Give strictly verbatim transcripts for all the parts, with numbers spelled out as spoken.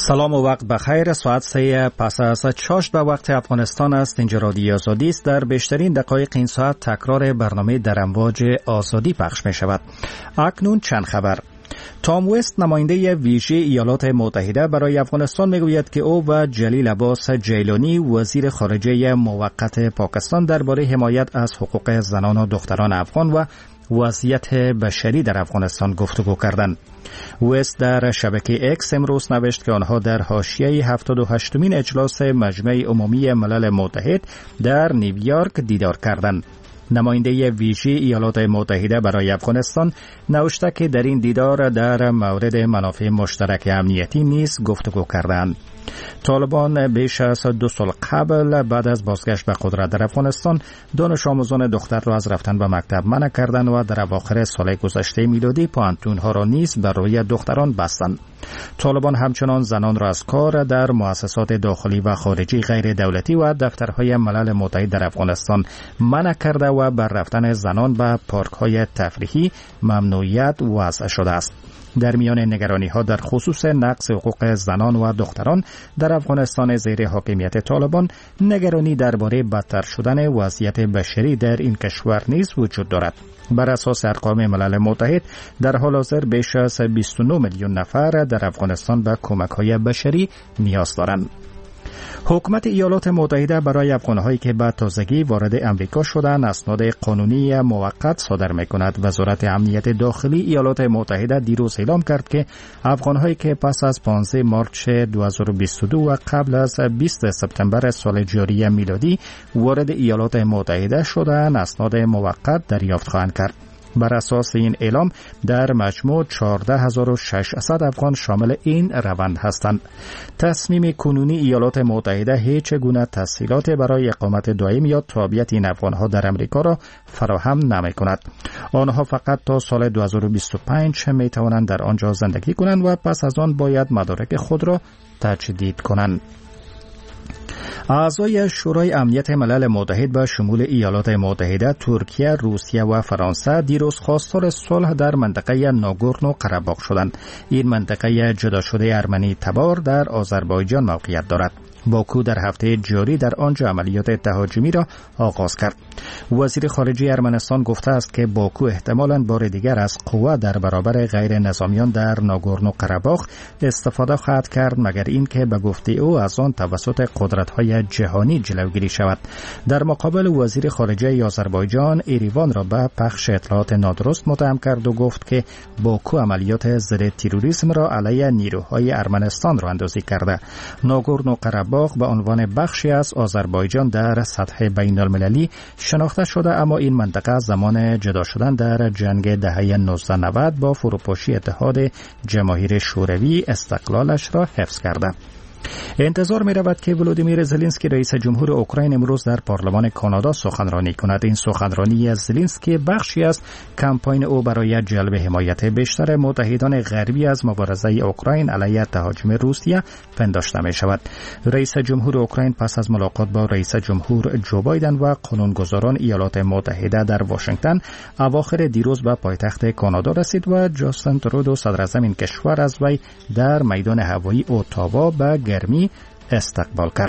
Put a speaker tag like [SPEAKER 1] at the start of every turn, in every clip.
[SPEAKER 1] سلام و وقت بخیر. ساعت سه پس از چاشت به وقت افغانستان است. اینجا رادیو آزادی است. در بیشترین دقایق این ساعت تکرار برنامه در امواج آزادی پخش می شود. اکنون چند خبر. تام وست نماینده ویژه ایالات متحده برای افغانستان میگوید که او و جلیل عباس جیلانی وزیر خارجه موقت پاکستان درباره حمایت از حقوق زنان و دختران افغان و وضعیت بشری در افغانستان گفتگو کردند. وست در شبکه اکس امروز نوشت که آنها در حاشیه هفتاد و هشتمین اجلاس مجمع عمومی ملل متحد در نیویورک دیدار کردند. نماینده ویژه ایالات متحده برای افغانستان نوشته که در این دیدار در مورد منافع مشترک امنیتی نیز گفتگو کردند. طالبان بیش از دو سال قبل بعد از بازگشت به قدرت در افغانستان دانش آموزان دختر را از رفتن به مکتب منع کردند و در اواخر سال گذشته میلادی پانتونها را نیز برای دختران بستند. طالبان همچنان زنان را از کار در مؤسسات داخلی و خارجی غیر دولتی و دفترهای ملل متحد در افغانستان منع کرده و بر رفتن زنان به پارک‌های تفریحی ممنوعیت وضع شده است. در میان نگرانی ها در خصوص نقض حقوق زنان و دختران در افغانستان زیر حاکمیت طالبان، نگرانی درباره بدتر شدن وضعیت بشری در این کشور نیز وجود دارد. بر اساس ارقام ملل متحد در حال حاضر بیش از بیست و نه میلیون نفر در افغانستان به کمک های بشری نیاز دارند. حکومت ایالات متحده برای افغان‌هایی که به تازگی وارد امریکا شدند اسناد قانونی موقت صادر می‌کند. وزارت امنیت داخلی ایالات متحده دیروز اعلام کرد که افغان‌هایی که پس از پانزده مارس دو هزار و بیست و دو و قبل از بیست سپتامبر سال جاری میلادی وارد ایالات متحده شدند اسناد موقت دریافت خواهند کرد. بر اساس این اعلام در مجموع چهارده هزار و ششصد افغان شامل این روند هستند. تصمیم کنونی ایالات متحده هیچ گونه تسهیلات برای اقامت دائم یا تابعیت این افغانها در امریکا را فراهم نمی کند. آنها فقط تا سال دو هزار و بیست و پنج می توانند در آنجا زندگی کنند و پس از آن باید مدارک خود را تجدید کنند. اعضای شورای امنیت ملل متحد به شمول ایالات متحده، ترکیه، روسیه و فرانسه دیروز خواستار صلح در منطقه ناگورنو قره‌باغ شدند. این منطقه جدا شده ارمنی تبار در آذربایجان موقعیت دارد. باکو در هفته جاری در آنجا عملیات تهاجمی را آغاز کرد. وزیر خارجه ارمنستان گفته است که باکو احتمالاً بار دیگر از قوه در برابر غیر نظامیان در ناگورنو قره‌باغ استفاده خواهد کرد، مگر اینکه به گفته او از آن توسط قدرت‌های جهانی جلوگیری شود. در مقابل وزیر خارجه آذربایجان ایریوان را به پخش اطلاعات نادرست متهم کرد و گفت که باکو عملیات ضد تروریسم را علیه نیروهای ارمنستان راه‌اندازی کرده. ناگورنو قره‌باغ به عنوان بخشی از آذربایجان در سطح بین المللی شناخته شده، اما این منطقه زمان جدا شدن در جنگ دهه نوزده نود با فروپاشی اتحاد جماهیر شوروی استقلالش را حفظ کرده. انتظار می رود که ولودیمیر زلنسکی رئیس جمهور اوکراین امروز در پارلمان کانادا سخنرانی کند. این سخنرانی از زلنسکی بخشی از کمپاین او برای جلب حمایت بیشتر متحدان غربی از مبارزه اوکراین علیه تهاجم روسیه پنداشته می شود. رئیس جمهور اوکراین پس از ملاقات با رئیس جمهور جو بایدن و قانونگذاران ایالات متحده در واشنگتن اواخر دیروز به پایتخت کانادا رسید و جاستین ترودو صدراعظم این کشور از وی در میدان هوایی اتاوا به گرمی استقبال کرد.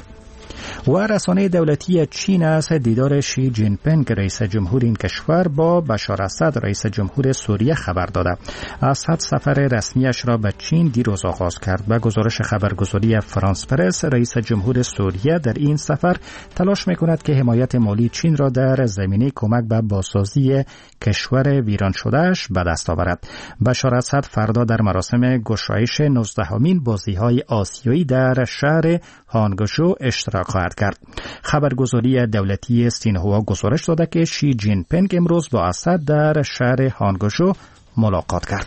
[SPEAKER 1] و رسانه دولتی چین از دیدار شی جین پینگ رئیس جمهور این کشور با بشار اسد رئیس جمهور سوریه خبر داده. اسد سفر رسمیش را به چین دیروز آغاز کرد. به گزارش خبرگزاری فرانس پرس، رئیس جمهور سوریه در این سفر تلاش می‌کند که حمایت مالی چین را در زمینه کمک به بازسازی کشور ویران شدهش به دست آورد. بشار اسد فردا در مراسم گشایش نوزدهمین بازی‌های آسیایی در شهر هانگشو اشتراک خواهد کرد. خبرگزاری دولتی سینهوا گزارش داده که شی جین پینگ امروز با اسد در شهر هانگشو ملاقات کرد.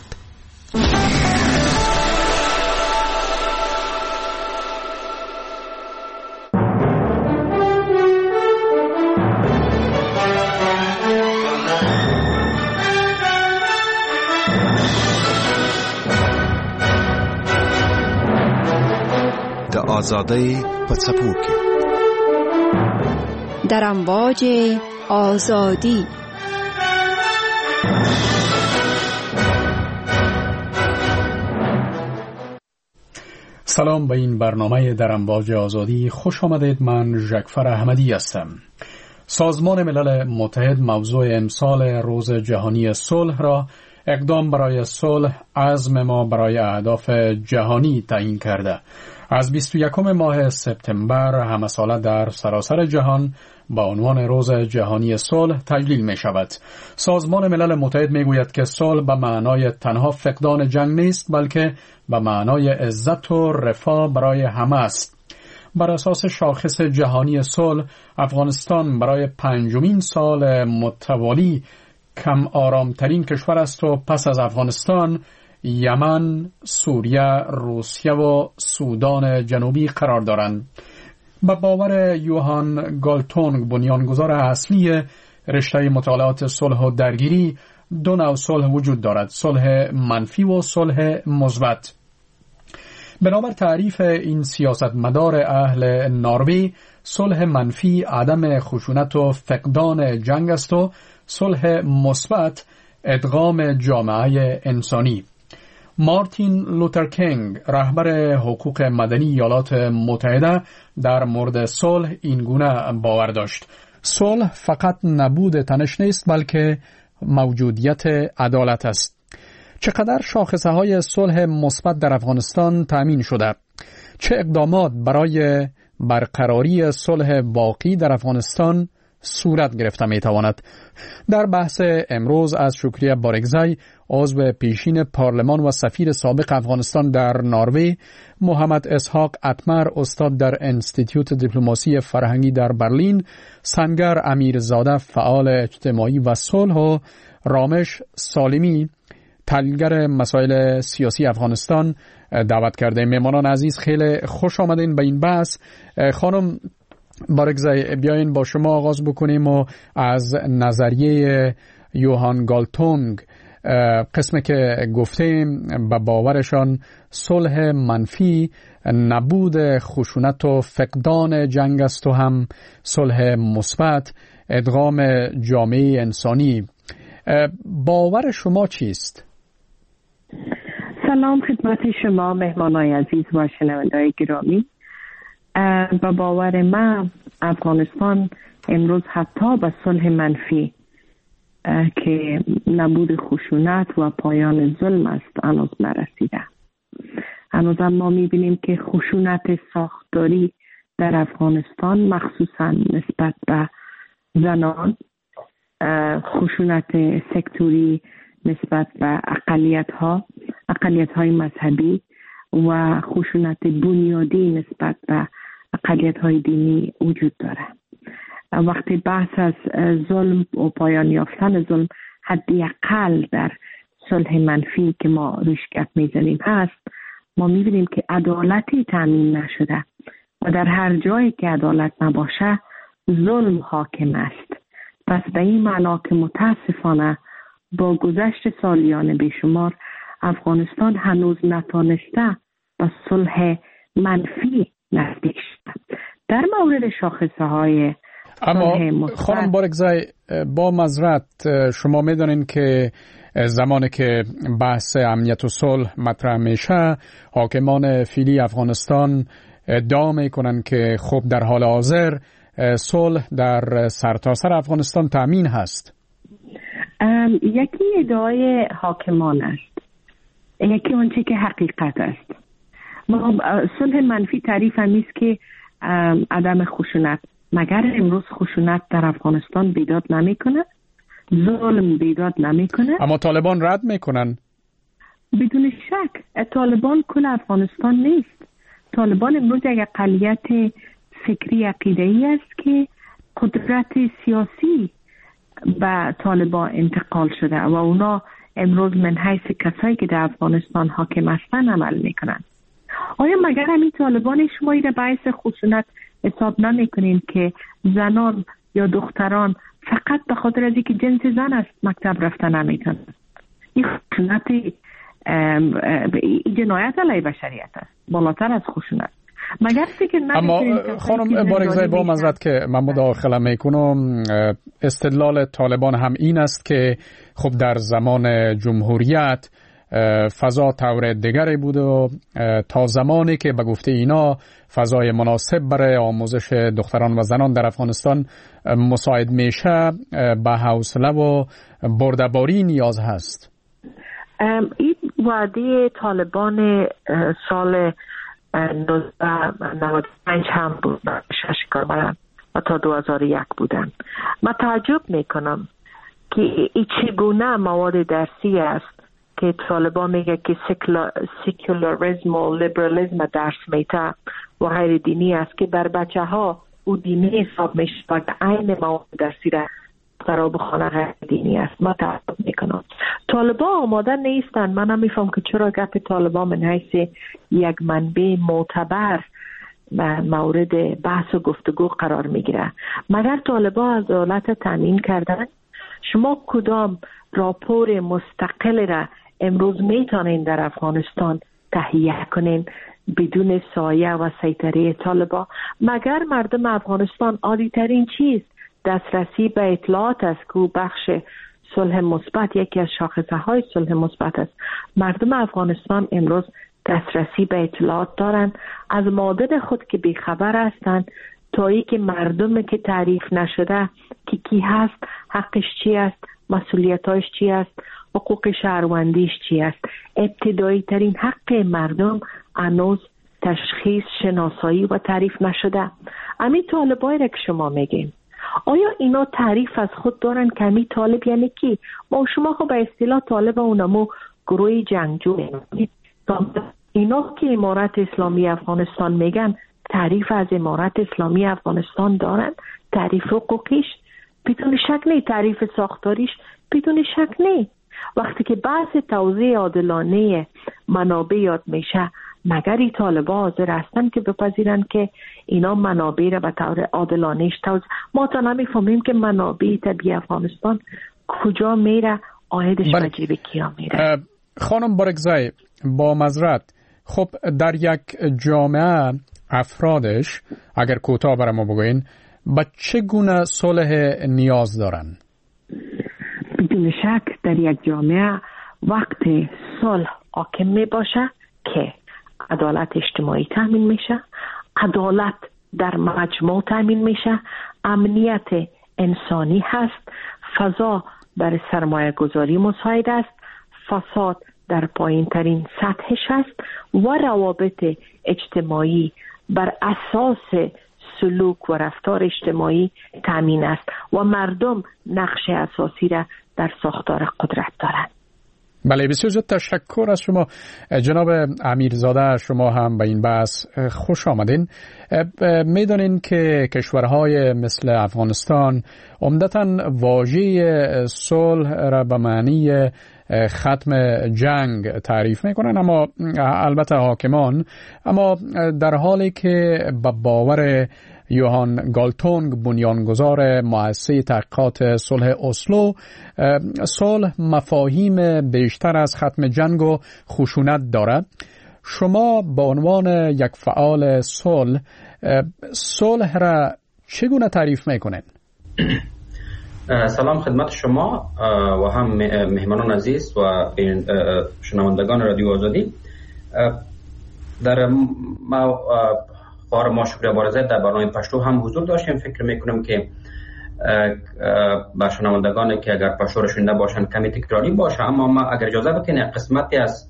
[SPEAKER 2] آزادی پڅپو کې
[SPEAKER 3] در امواج آزادی.
[SPEAKER 4] سلام به این برنامه در امواج آزادی خوش آمدید. من ژکفر احمدی هستم. سازمان ملل متحد موضوع امسال روز جهانی صلح را اقدام برای صلح، عزم ما برای اهداف جهانی تعیین کرده. از بیست و یکم ماه سپتامبر همه ساله در سراسر جهان با عنوان روز جهانی صلح تجلیل می شود. سازمان ملل متحد می گوید که صلح به معنای تنها فقدان جنگ نیست، بلکه به معنای عزت و رفاه برای همه است. بر اساس شاخص جهانی صلح، افغانستان برای پنجمین سال متوالی کم آرامترین کشور است و پس از افغانستان یمن، سوریه، روسیه و سودان جنوبی قرار دارند. به باور یوهان گالتونگ، بنیانگذار اصلی رشته مطالعات صلح و درگیری، دو نوع صلح وجود دارد: صلح منفی و صلح مثبت. بنابر تعریف این سیاستمدار اهل نروژ، صلح منفی عدم خشونت و فقدان جنگ است و صلح مثبت ادغام جامعه انسانی. مارتین لوتر کینگ، رهبر حقوق مدنی ایالات متحده، در مورد صلح این گونه باور داشت: صلح فقط نبود تنش نیست، بلکه موجودیت عدالت است. چقدر شاخصه های صلح مثبت در افغانستان تأمین شده؟ چه اقدامات برای برقراری صلح باقی در افغانستان صورت گرفته می تواند؟ در بحث امروز از شکریه بارگزای، عضو پیشین پارلمان و سفیر سابق افغانستان در نروژ، محمد اسحاق اتمر، استاد در انستیتیوت دیپلماسی فرهنگی در برلین، سنگر امیرزاده، فعال اجتماعی و صلح، و رامش سالمی، تحلیلگر مسائل سیاسی افغانستان دعوت کرده. مهمانان عزیز، خیلی خوش آمدین به این بحث. خانم بارگزای، بیاین با شما آغاز بکنیم و از نظریه یوهان گالتونگ، قسمی که گفتیم به باورشان صلح منفی نبود خشونت و فقدان جنگ است و هم صلح مثبت ادغام جامعه انسانی، باور شما چیست؟
[SPEAKER 5] سلام خدمت شما مهمانای عزیز و شنونده‌های گرامی. با باور من افغانستان امروز حتی به صلح منفی که نبود خشونت و پایان ظلم است هنوز نرسیده. هنوز ما میبینیم که خشونت ساختاری در افغانستان، مخصوصا نسبت به زنان، خشونت سکتوری نسبت به اقلیت ها اقلیت های مذهبی و خشونت بنیادی نسبت به اقلیت های دینی وجود داره. وقتی بحث از ظلم و پایان یافتن ظلم حداقل در صلح منفی که ما روش گپ میزنیم هست، ما میبینیم که عدالتی تامین نشده و در هر جایی که عدالت نباشه ظلم حاکم است. پس به این معنا که متاسفانه با گذشت سالیان بیشمار افغانستان هنوز نتانسته به صلح منفی نزدیک شد. در مورد شاخصه های
[SPEAKER 4] اما خانم بارگزای، با معذرت، شما میدونین که زمانی که بحث امنیت و صلح مطرح میشه، حاکمان فعلی افغانستان ادعا میکنن که خب در حال حاضر صلح در سرتاسر افغانستان تامین هست.
[SPEAKER 5] یکی ادعای حاکمان است، یکی اونچه که حقیقت است. ما صلح منفی تعریف همیست که عدم خشونت. مگر امروز خشونت در افغانستان بیداد نمی کنه؟ ظلم بیداد نمی کنه؟
[SPEAKER 4] اما طالبان رد میکنن.
[SPEAKER 5] بدون شک طالبان کل افغانستان نیست. طالبان امروز یک اقلیت فکری عقیده‌ای است که قدرت سیاسی به طالبان انتقال شده و اونا امروز من حیث کسایی که در افغانستان حاکم هستن عمل میکنن. آیا مگر همین طالبان شما را باعث خشونت حساب نمیکنین که زنان یا دختران فقط به خاطر از اینکه جنس زن است مکتب رفتن نمیتونن؟ این خشونت، این جنایت علیه بشریت است، بالاتر از خشونت. مگر فکر نمیکنین؟
[SPEAKER 4] اما خانم بارگزای، با معذرت که من مداخله میکنم، استدلال طالبان هم این است که خب در زمان جمهوریت فضا طور دیگری بود و تا زمانی که به گفته اینا فضای مناسب برای آموزش دختران و زنان در افغانستان مساعد میشه، به حوصله و بردباری نیاز هست.
[SPEAKER 6] این وعده طالبان سال نوزده نود و پنج هم بود، شش کاربرن و تا دو هزار و یک بودن. من تعجب میکنم که این چگونه مواد درسی است که طالبان میگه که سیکولاریسم و لیبرالیسم درس میته و غیر دینی است که بر بچه ها او دینی حساب میشه و عین مواد درسی را خراب خانه غیر دینی است. من تعجب میکنم طالبان آماده نیستن. من هم میفهم که چرا گپ طالبان من حیث یک منبع معتبر مورد بحث و گفتگو قرار میگیره. مگر طالبان عدالت تامین کردن؟ شما کدام راپور مستقل را امروز میتونین در افغانستان تهیه کنین بدون سایه و سیطره طالبان؟ مگر مردم افغانستان عادی ترین چیز دسترسی به اطلاعات است که بخش صلح مثبت یکی از شاخصه های صلح مثبت است. مردم افغانستان امروز دسترسی به اطلاعات دارند، از مادر خود که بیخبر هستند تا ای که مردم که تعریف نشده که کی هست، حقش چی است، مسئولیتاش چی است، حقوق شهروندیش چی است. ابتدایی ترین حق مردم هنوز تشخیص، شناسایی و تعریف نشده. همین طالبایی را که شما میگین، آیا اینا تعریف از خود دارن که همین طالب یعنی کی؟ ما شما خب به اصطلاح طالب اونمو گروه جنگجو میگیم. اینا که امارت اسلامی افغانستان میگن تعریف از امارت اسلامی افغانستان دارن؟ تعریف حقوقیش بدون شک نه، تعریف ساختاریش بدون شک نه. وقتی که بحث توزیع عادلانه منابع یاد میشه، مگر این طالبان حاضر هستن که بپذیرن که اینا منابع را به طور عادلانهش توزیع؟ ما تا نمیفهمیم که منابع طبیعی افغانستان کجا میره، عایدش به جیب کیا میره.
[SPEAKER 4] خانم بارکزای، با معذرت، خب در یک جامعه افرادش اگر کوتاه برای ما بگوین به چه گونه صلح نیاز دارن؟
[SPEAKER 6] بدون شک در یک جامعه وقت صلح حاکم می باشه که عدالت اجتماعی تامین میشه، عدالت در مجموع تامین میشه، امنیت انسانی هست، فضا در سرمایه گذاری مساعد است، فساد در پایین ترین سطحش است و روابط اجتماعی بر اساس سلوک و رفتار اجتماعی تامین است و مردم نقش اساسی را در ساختار قدرت دارند.
[SPEAKER 4] بله، بسیار زیاد تشکر از شما جناب امیرزاده. شما هم به این بحث خوش آمدین. میدانین که کشورهای مثل افغانستان عمدتاً واژه صلح را به معنی ختم جنگ تعریف میکنن، اما البته حاکمان، اما در حالی که به باور یوهان گالتونگ بنیانگذار مؤسسه تحقیقات صلح اسلو، صلح مفاهیم بیشتر از ختم جنگ و خشونت دارد. شما به عنوان یک فعال صلح، صلح را چگونه تعریف میکنین؟
[SPEAKER 7] سلام خدمت شما و هم مهمانان عزیز و شنوندگان رادیو آزادی. در ما بار ما شکریه بارزه در برنامه پشتو هم حضور داشتیم. فکر میکنم که با شنوندگان که اگر پشتو رو شنیده باشن کمی تکراری باشه، اما ما اگر اجازه بکنید قسمتی از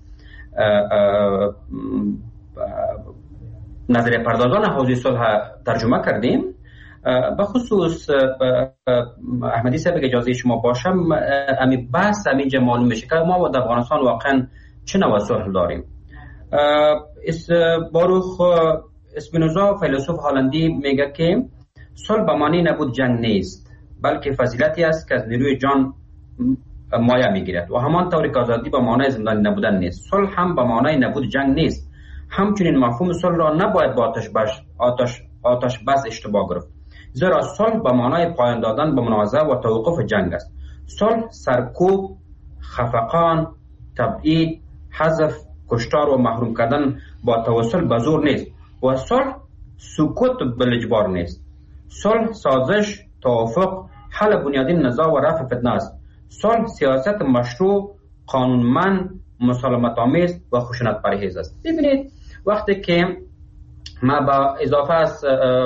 [SPEAKER 7] نظریه پردازان حوزه صلح ترجمه کردیم. به خصوص احمدی صاحب اگه اجازه شما باشم، امی بحث همینجا معلوم میشه که ما در افغانستان واقعا چه نوع صلح داریم. اس باروخ اسپینوزا فیلسوف هلندی میگه که صلح به معنی نبود جنگ نیست، بلکه فضیلتی است که از نیروی جان مایه میگیرد و همان طوری که آزادی به معنای زندانی نبودن نیست، صلح هم به معنای نبود جنگ نیست. همچنین مفهوم صلح را نباید با آتش بس آتش آتش بس اشتباه گرفت، زیرا صلح به معنای پایان دادن به منازعه و توقف جنگ است. صلح سرکوب، خفقان، تبعید، حذف، کشتار و محروم کردن با توسل به زور نیست و صلح سکوت بالاجبار نیست. صلح سازش، توافق، حل بنیادی نزاع و رفع فتنه است. صلح سیاست مشروع، قانونمند، مسالمت آمیز و خشونت پرهیز است. ببینید وقتی که ما با اضافه از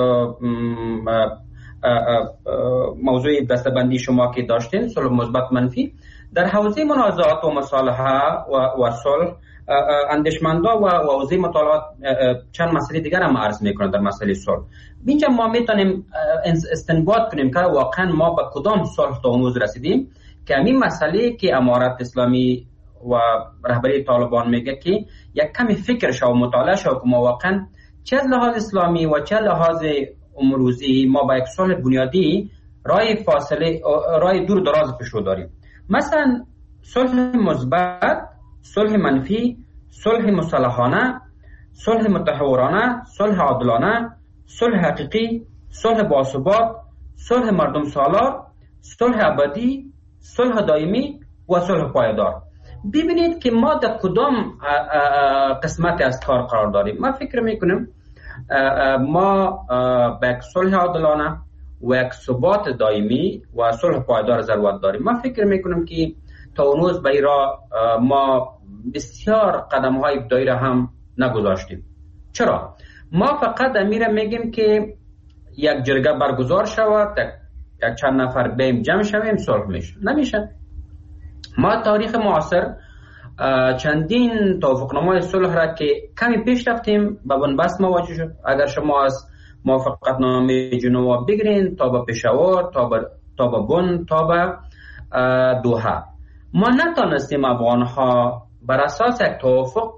[SPEAKER 7] موضوع دستبندی شما که داشتین صلح مثبت منفی، در حوزه منازعات و مصالحه و, و صلح اندیشمندا و حوزه مطالعات چند مسئله دیگر هم عرض میکنن. در مسئله صلح اینجا ما میتونیم استنباط کنیم که واقعا ما به کدام صلح تا امروز رسیدیم، که همین مسئله که امارت اسلامی و رهبری طالبان میگه که یک کمی فکر شو و مطالعه شو که ما واقعا چه لحاظ اسلامی و چه لحاظ امروزی ما با یک صلح بنیادی راه فاصله راه دور دراز پیش رو داریم. مثلا صلح مثبت، صلح منفی، صلح مصالحانه، صلح متحورانه، صلح عادلانه، صلح حقیقی، صلح باثبات، صلح مردم سالار، صلح ابدی، صلح دائمی و صلح پایدار. ببینید که ما در کدام قسمت از کار قرار داریم. ما فکر میکنیم ما به یک صلح عادلانه و یک ثبات دائمی و صلح پایدار ضرورت داریم. ما فکر میکنیم که تا اون روز به این راه ما بسیار قدم های ابتدایی را هم نگذاشتیم. چرا؟ ما فقط امیر میگیم که یک جرگه برگزار شود، یک چند نفر بیم جمع شویم صلح میشه. نمیشه. ما تاریخ معاصر چندین توافقنامه صلح را که کمی پیش رفتیم به بنبست مواجه شد. اگر شما از موافقتنامه جنوا بگیرین تا به پشاور، تا به تا به بن، تا به دوحه، ما نتونستیم افغانها بر اساس یک توافق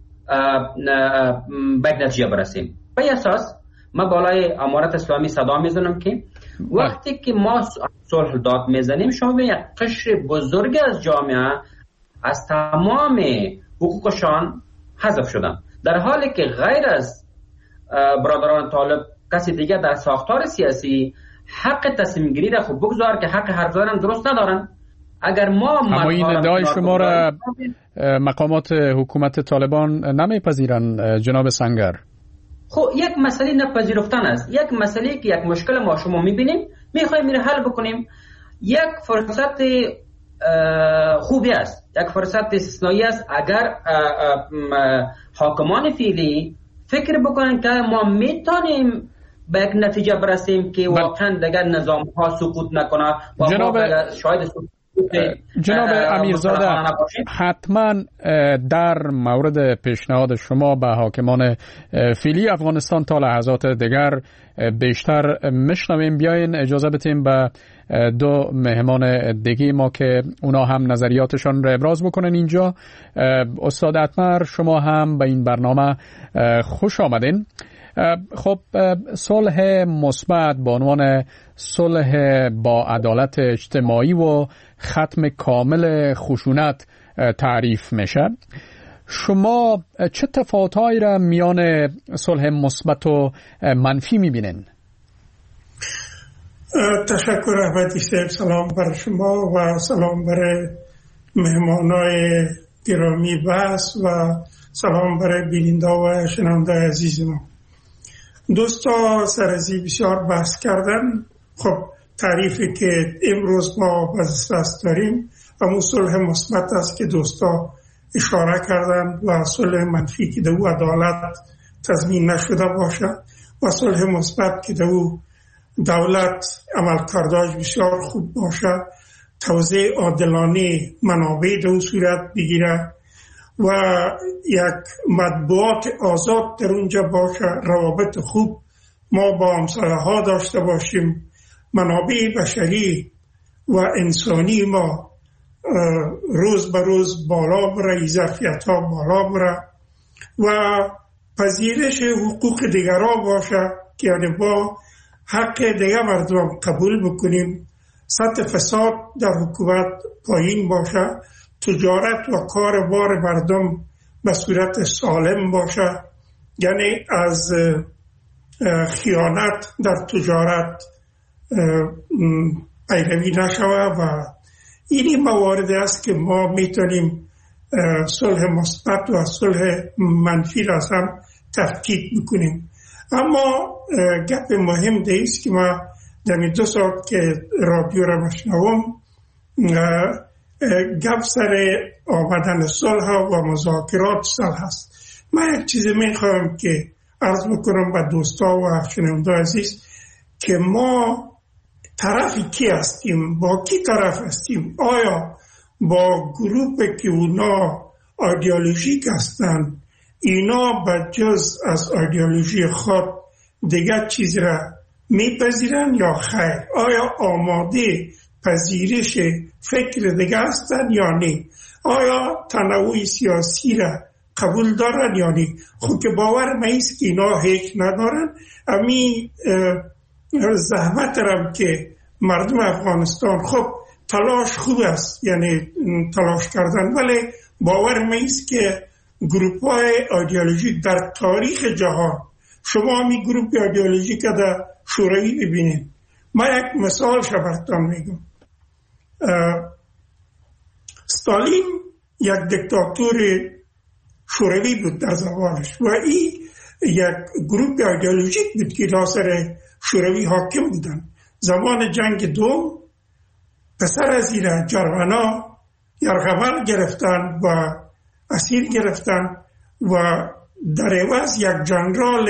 [SPEAKER 7] به یک نتیجه برسیم. به اساس ما بالای امارت اسلامی صدا میزنم که وقتی که ما صلح داد میزنیم، شما به یک قشر بزرگ از جامعه از تمام حقوقشان حذف شدن، در حالی که غیر از برادران طالب کسی دیگه در ساختار سیاسی حق تصمیم گیری را خوب بگذار که حق حرف زدن درست ندارن. اگر ما
[SPEAKER 4] اما این ادعای شما را مقامات حکومت طالبان نمیپذیرن جناب سنگر.
[SPEAKER 7] خب یک مسئله نپذیرفتن است، یک مسئله که یک مشکل ما شما میبینیم میخوایم میره حل بکنیم. یک فرصت خوبی است، یک فرصت استثنایی است اگر حاکمان فعلی فکر بکنن که ما میتونیم به یک نتیجه برسیم که واقعا دیگر نظام ها سقوط نکنه و
[SPEAKER 4] جناب
[SPEAKER 7] ما شاید سقوط
[SPEAKER 4] جناب امیرزاده، حتما در مورد پیشنهاد شما به حاکمان فعلی افغانستان تا لحظات دیگر بیشتر میشنویم. بیاین اجازه بدیم به دو مهمان دیگه ما که اونا هم نظریاتشان را ابراز بکنن اینجا. استاد اتمر، شما هم به این برنامه خوش آمدین. خب صلح مثبت به عنوان صلح با عدالت اجتماعی و ختم کامل خشونت تعریف میشه. شما چه تفاوت‌هایی را میان صلح مثبت و منفی میبینین؟
[SPEAKER 8] تشکر احمدی صاحب. سلام بر شما و سلام بر مهمانای گرامی بحث و سلام برای بیننده و شنونده عزیز ما. دوستا سرازی بسیار بحث کردن. خب تعریفی که امروز ما بازدست داریم همون صلح مثبت است که دوستا اشاره کردن و صلح منفی که دو عدالت تضمین نشده باشه و صلح مثبت که دو دولت عملکرداش بسیار خوب باشه، توزیع عادلانه منابع دو صورت بگیره و یک مطبوعات آزاد در اونجا باشه، روابط خوب ما با همسایه ها داشته باشیم، منابع بشری و انسانی ما روز به روز بالا بره، ظرفیت ها بالا بره و پذیرش حقوق دیگرها باشه که یعنی با حق دیگر مردم قبول بکنیم، سطح فساد در حکومت پایین باشه، تجارت و کار بار مردم به صورت سالم باشه، یعنی از خیانت در تجارت پیروی نشوه و این موارد است که ما میتونیم صلح مثبت و صلح منفی را هم تفکیک بکنیم. اما گپ مهم دیست که ما در دو ساعت که رادیو را مشنوم گپ سر آمدن صلح و مذاکرات صلح است. من یک چیزی میخوام که عرض بکنم به دوستا و شنونده عزیز که ما طرف کی هستیم، با کی طرف هستیم. آیا با گروه که اونا ایدئولوژیک هستند، اینا به جز از ایدئولوژی خود دیگر چیز را میپذیرن یا خیر؟ آیا آماده پذیرش فکر دیگر هستند یا نه؟ آیا تنوع سیاسی را قبول دارن یا نه؟ خود که باور میست که اینا هیچ ندارن. امی زحمت رم که مردم افغانستان خب تلاش خوب است، یعنی تلاش کردن، ولی باور میست که گروپ های ایدئولوژیک در تاریخ جهان، شما می گروپ ایدئولوژیک در شوروی ببینید. من یک مثال شبرتان میگم. ستالین یک دکتاتور شوروی بود در زوالش و این یک گروپ ایدئولوژیک بود که لاسر شوروی حاکم بودن. زمان جنگ دوم پسر از این جرمنا یرغمل گرفتن و اسیر گرفتن و در عوض یک جنرال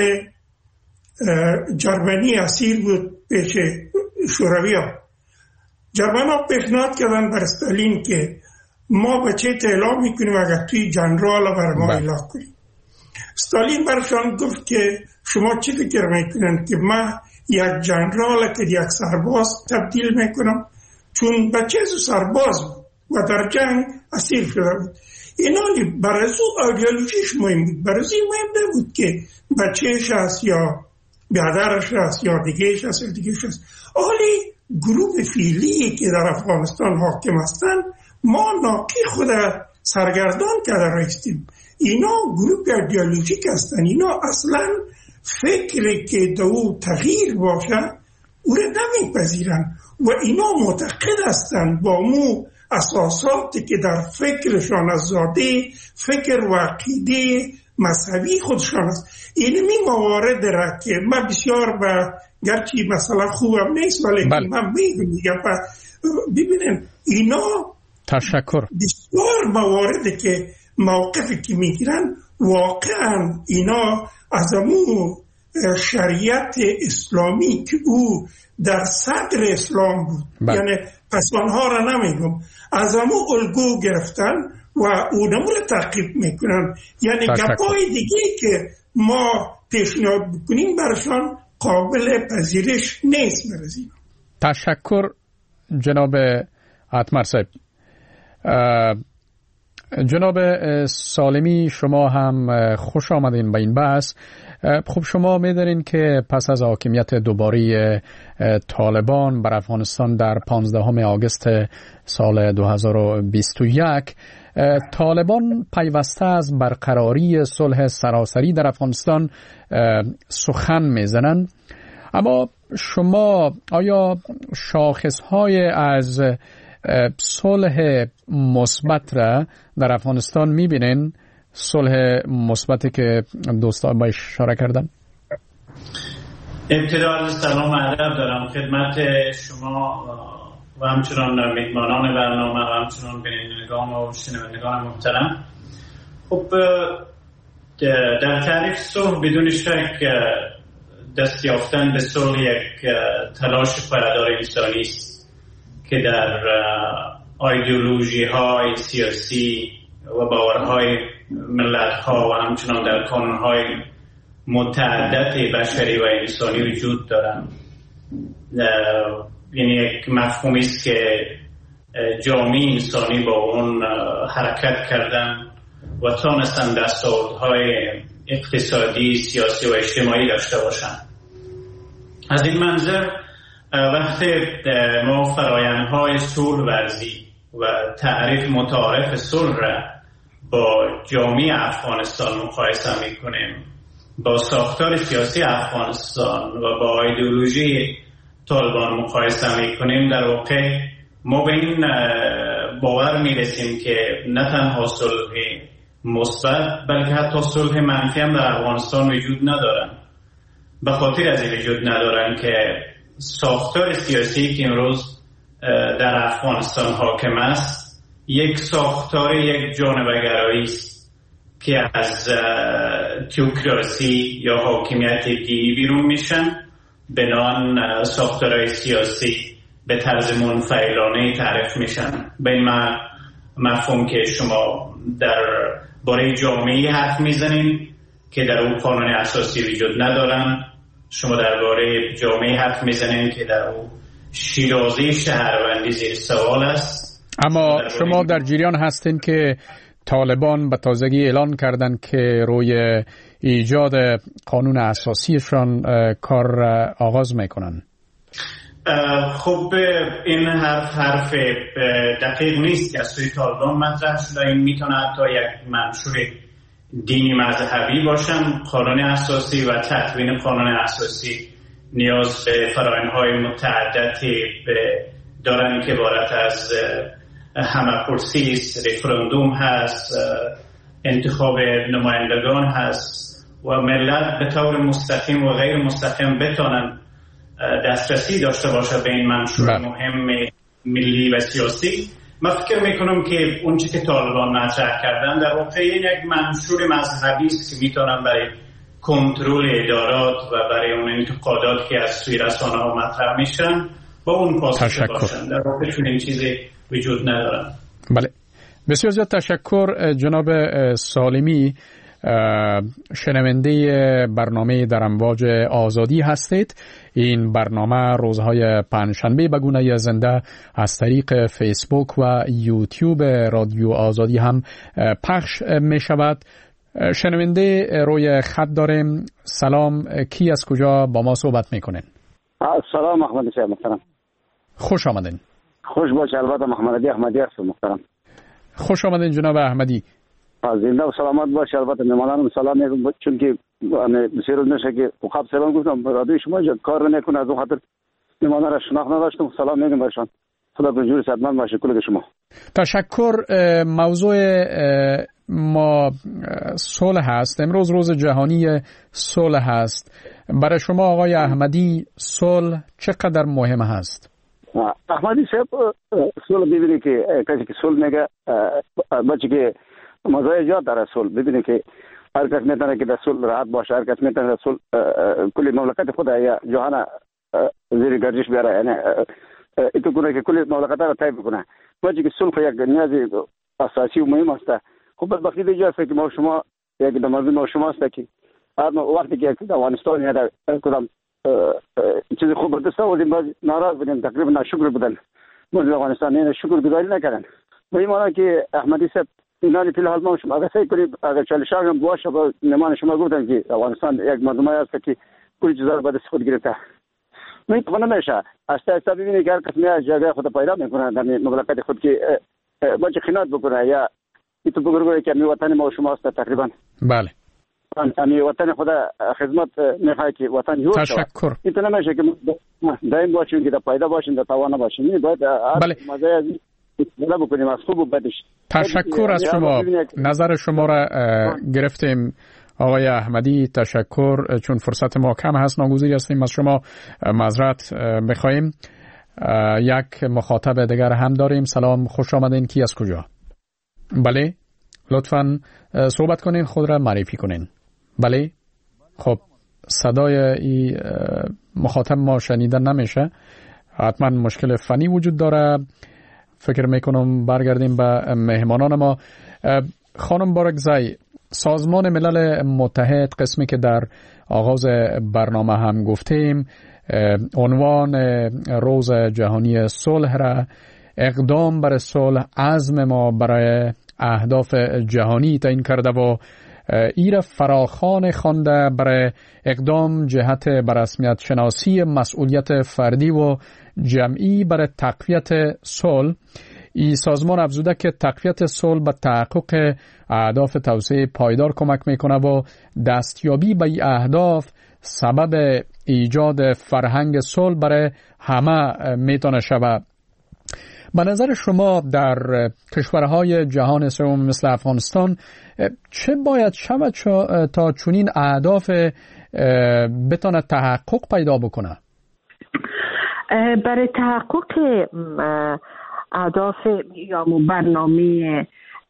[SPEAKER 8] جرمنی اسیر بود پیش شوروی ها. جرمن ها پیشنهاد کردن بر استالین که ما بچه اعلام میکنیم اگر توی جنرال بر ما اعلام کنیم. استالین برشان گفت که شما چی فکر میکنن که من یک جنرال که یک سرباز تبدیل میکنم، چون بچه از سرباز بود و در جنگ اسیر شده بود. اینا برای او ایدئولوژیش مهم بود، برای این مهم نبود که بچهش هست یا برادرش هست یا دیگهش هست یا دیگهش هست. حالی گروه فعلی که در افغانستان حاکم هستن، ما ناقی خود سرگردان کرده رایستیم. اینا گروه ایدئولوژیک هستن، اینا اصلا فکری که دو تغییر باشه او را نمیپذیرن و اینا معتقد هستن با مو اساساتی که در فکرشان از زاده فکر و عقیده مذهبی خودشان است. اینمی موارد را که من بسیار به گرچه مثلا خوبم نیست ولی بل. من میگم ببینیم اینا
[SPEAKER 4] تشکر
[SPEAKER 8] بسیار مواردی که موقفی که میگیرن واقعا اینا از امو شریعت اسلامی که او در صدر اسلام بود بل. یعنی پس آنها را نمیگم، از امو الگو گرفتن و اونمو را تعقیب میکنن. یعنی گپای دیگه که ما پیشنهاد بکنیم برشان قابل پذیرش نیست. مرزیم
[SPEAKER 4] تشکر جناب اتمر صاحب. جناب سالمی شما هم خوش آمدین به این بحث. خب شما می‌دانید که پس از حاکمیت دوباره طالبان بر افغانستان در پانزدهم آگوست سال دو هزار و بیست و یک، طالبان پیوسته از برقراری صلح سراسری در افغانستان سخن می‌زنند. اما شما آیا شاخص‌های از صلح مثبت را در افغانستان می‌بینین؟ صلح مثبتی که دوستان با اشاره کردن.
[SPEAKER 9] ابتدا سلام و ادب دارم خدمت شما و همچنان میهمانان برنامه و همچنان بینندگان و شنوندگان محترم. خب در تعریف صلح بدون شک دست یافتن به صلح یک تلاش پایدار انسانی است که در ایدئولوژی های سیاسی و باورهای ملت ها و همچنان در کانون های متعدد بشری و انسانی وجود دارند. یعنی یک مفهومی است که جامعه انسانی با اون حرکت کردن و تانستن دستاوردهای اقتصادی، سیاسی و اجتماعی داشته باشند. از این منظر وقتی ما فرآیندهای صلح ورزی و تعریف متعارف صلح را با جامعه افغانستان مقایسه میکنیم، با ساختار سیاسی افغانستان و با ایدئولوژی طالبان مقایسه میکنیم، در واقع ما به این باور میرسیم که نه تنها صلح مثبت بلکه حتی صلح منفی هم در افغانستان وجود ندارن. به خاطر از این وجود ندارن که ساختار سیاسی که امروز در افغانستان حاکم است یک ساختار یک جانبه‌گرایی است که از تئوکراسی یا حاکمیت دینی بیرون میشن، بنان ساختارهای سیاسی به طرز منفعلانه تعریف میشن. به این مفهوم که شما در باره جامعه حرف میزنین که در اون قانون اساسی وجود ندارن، شما درباره جامعه حرف میزنین که در اون شیرازه شهروندی زیر سوال است.
[SPEAKER 4] اما شما در جریان هستین که طالبان به تازگی اعلان کردند که روی ایجاد قانون اساسیشان کار آغاز میکنن.
[SPEAKER 9] خب این حرف حرف دقیق نیست که از سوی طالبان مطرح شده. این میتونه حتی یک منشور دینی مذهبی باشن. قانون اساسی و تدوین قانون اساسی نیاز به فرآیندهای متعددی دارن که عبارت از همه‌پرسی است، رفراندوم هست، انتخاب نمایندگان هست و ملت به طور مستقیم و غیر مستقیم بتونن دسترسی داشته باشه به این منشور مهم ملی و سیاسی. من فکر میکنم که اون چیزی که طالبان مطرح کردن در واقع یک منشور مذهبی است که میتونن برای کنترل ادارات و برای اون انتقادات که از سوی رسانه ها مطرح میشن با اون پاسخ باشن. در واقع چون این چیزی وجود ندارن.
[SPEAKER 4] بله، بسیار زیاد تشکر جناب سالمی، شنونده برنامه در امواج آزادی هستید. این برنامه روزهای پنجشنبه به گونه زنده از طریق فیسبوک و یوتیوب رادیو آزادی هم پخش می شود. شنونده روی خط داریم. سلام، کی از کجا با ما صحبت میکنین؟
[SPEAKER 10] سلام احمدی صاحب محترم.
[SPEAKER 4] خوش آمدین.
[SPEAKER 10] خوش باش. البته محمدی احمدی هستم محترم.
[SPEAKER 4] خوش آمدین جناب احمدی.
[SPEAKER 10] زنده و سلامت باش. البته مهمانانم سلام میگم، چون که بسیار روز نشه که خواب سلام گفتم رادیو شما کار نکنه، از اون خاطر مهمانان را شناخت نداشتم. سلام میگم برشان. خدا کنجور صحتمند باشه کل شما.
[SPEAKER 4] تشکر. موضوع ما صلح هست. امروز روز جهانی صلح هست. برای شما آقای احمدی صلح چقدر مهم هست؟
[SPEAKER 10] احمدی صاحب، صلح ببینید که کسی که صلح میگه بچه که مزایای زیاد داره صلح. ببینید که هر کس میتونه که در صلح راحت باشه، هر کس میتونه در صلح کل مملکت خود یا جهان زیر گردش بیاره، یعنی ایتو کنه که کل مملکت را تایید بکنه. بچه که صلح یک نیاز اساسی و مهم است. خب بدبختی دیگه است که ما شما یک در مردم ما شما است که هر وقتی که در افغانستان یا در کدام چیز خوب بردست آوردیم باز ناراض بودیم، تقریبا ناشکر بودن. مردم افغانستان نه شکر گذاری نکردن. به این معنی که احمدی صاحب اینانی فی الحال ما شما اگر سعی کنید اگر چالش هم باشه با نمان شما گفتن که افغانستان یک مردمای است که کلی چیزا رو به دست خود گرفته. من تو نمیشه استا استا ببینید که هر کس میاد جای خود پیدا میکنه در مملکت خود که باشه خیانت بکنه یا ایتو بگرگوی که می وطن ما شما است تقریبا.
[SPEAKER 4] بله.
[SPEAKER 10] امی وطن خدا خدمت میخواد که وطن یو
[SPEAKER 4] تشکر.
[SPEAKER 10] ایتو نمیشه که دائم باشیم که پیدا باشیم در توان باشیم. می باید
[SPEAKER 4] بله.
[SPEAKER 10] مزایای بلا بکنیم از خوب و بدش.
[SPEAKER 4] تشکر از شما. نظر شما را گرفتیم آقای احمدی. تشکر. چون فرصت ما کم هست ناگزیر هستیم از شما معذرت بخوایم. یک مخاطب دیگر هم داریم. سلام، خوش آمدین. کی از کجا؟ بله، لطفاً صحبت کنین، خود را معرفی کنین. بله. خب صدای این مخاطب ما شنیدن نمیشه، حتما مشکل فنی وجود داره. فکر میکنم برگردیم به مهمانان ما. خانم بارکزی، سازمان ملل متحد قسمی که در آغاز برنامه هم گفتیم عنوان روز جهانی صلح را اقدام برای صلح، عزم ما برای اهداف جهانی تعیین کرده و ایر فراخوان خوانده برای اقدام جهت بررسمیت شناسی مسئولیت فردی و جمعی برای تقویت صلح. این سازمان افزوده که تقویت صلح به تحقق اهداف توسعه پایدار کمک میکنه و دستیابی به این اهداف سبب ایجاد فرهنگ صلح برای همه میتونه شود. به نظر شما در کشورهای جهان سوم مثل افغانستان چه باید شود تا چنین اهداف بتونه تحقق پیدا بکنه؟
[SPEAKER 6] برای تحقق اهداف یا برنامه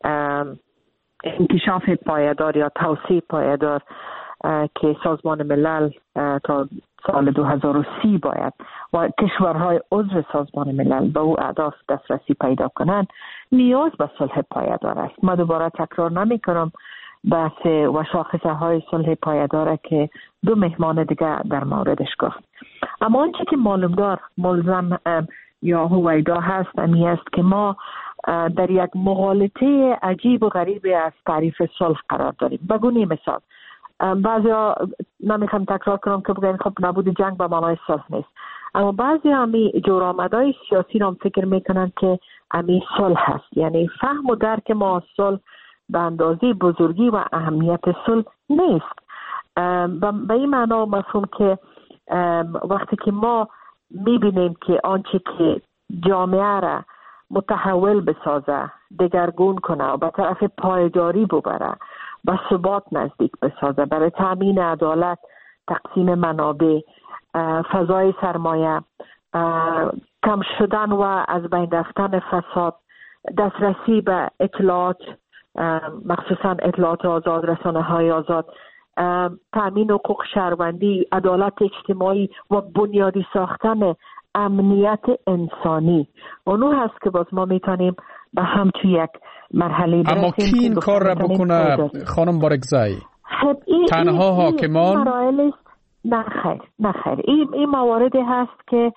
[SPEAKER 6] انکشاف پایدار یا توسعه پایدار که سازمان ملل تا سال دو هزار و سی باید و کشورهای عضو سازمان ملل به او اهداف دسترسی پیدا کنند، نیاز به صلح پایدار است. من دوباره تکرار نمی کنم بحث و شاخصه های صلح پایدار که دو مهمان دیگه در موردش گفت. اما آنچه که معلومدار ملزم یا هویدا هست امی است که ما در یک مغالطه عجیب و غریبی از تعریف صلح قرار داریم. بگونی مثال، بعضی ها نمیخوام تکرار کنم که بگن خب نبود جنگ به معنای صلح نیست، اما بعضی همی جورآمدای سیاسی رو فکر میکنن که امی صلح هست. یعنی فهم و درک ما صلح به اندازه بزرگی و اهمیت صلح نیست. به این معنا مفهوم که وقتی که ما میبینیم که آنچه که جامعه را متحول بسازه، دگرگون کنه و به طرف پایداری ببره، به ثبات نزدیک بسازه، برای تامین عدالت، تقسیم منابع، فضای سرمایه، کم شدن و از بین رفتن فساد، دسترسی به اطلاعات، مخصوصا اطلاعات آزاد، رسانه های آزاد، تامین حقوق شهروندی، عدالت اجتماعی و بنیادی ساختن امنیت انسانی، اونو هست که باز ما میتونیم به هم توی یک مرحله برسیم.
[SPEAKER 4] اما کی این کار را بکنه خانم بارگزایی؟ تنها حاکمان؟
[SPEAKER 6] نه خیر، نه خیر. این, این مواردی هست که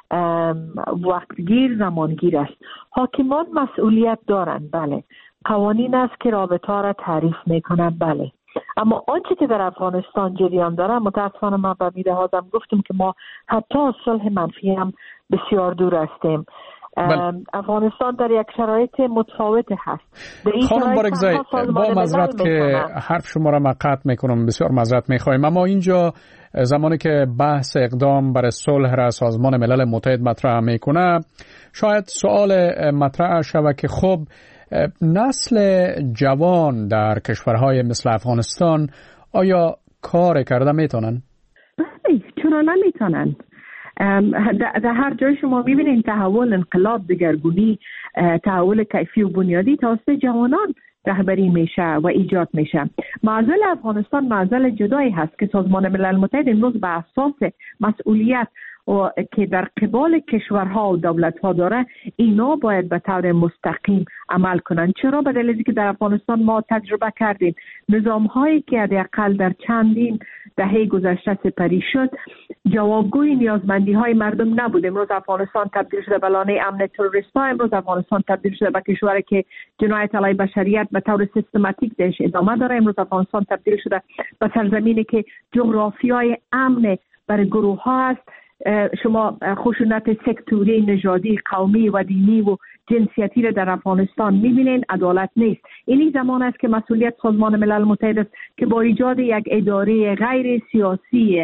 [SPEAKER 6] وقتگیر، زمانگیر است. حاکمان مسئولیت دارن، بله. قوانین است که رابطه را تعریف میکنن، بله. اما آنچه که در افغانستان جریان داره، متاسفانه من به میدهازم گفتم که ما حتی از صلح منفی هم بسیار دور هستیم. افغانستان در یک شرایط متفاوت هست.
[SPEAKER 4] خانم بارگزایی، با معذرت که حرف شما را من قطع میکنم، بسیار معذرت میخوایم، اما اینجا زمانی که بحث اقدام بر صلح را سازمان ملل متحد مطرح میکنه، شاید سوال مطرح شود که خب نسل جوان در کشورهای مثل افغانستان آیا کار کرده میتونن؟
[SPEAKER 5] بله، چرا نمیتونن؟ در هر جای شما میبینید تحول، انقلاب، دگرگونی، تحول کیفی و بنیادی توسط جوانان رهبری میشه و ایجاد میشه. معضل افغانستان معضل جدایی هست که سازمان ملل متحد امروز به اساس مسئولیت و که در قبال کشورها و دولتها داره، اینا باید به طور مستقیم عمل کنند. چرا؟ به دلیلی که در افغانستان ما تجربه کردیم نظام هایی که حداقل در چندین دهه گذشته سپری شد جوابگوی نیازمندی های مردم نبود. امروز افغانستان تبدیل شده به لانه امن تروریست ها. امروز افغانستان تبدیل شده به کشوری که جنایت علیه بشریت به طور سیستماتیک درش ادامه داره. امروز افغانستان تبدیل شده به سرزمینی که جغرافیای امن برای گروه ها است. شما خشونت سکتوری، نژادی، قومی و دینی و جنسیتی را در افغانستان میبینین. عدالت نیست. اینی زمان است که مسئولیت سازمان ملل متحد است که با ایجاد یک اداره غیر سیاسی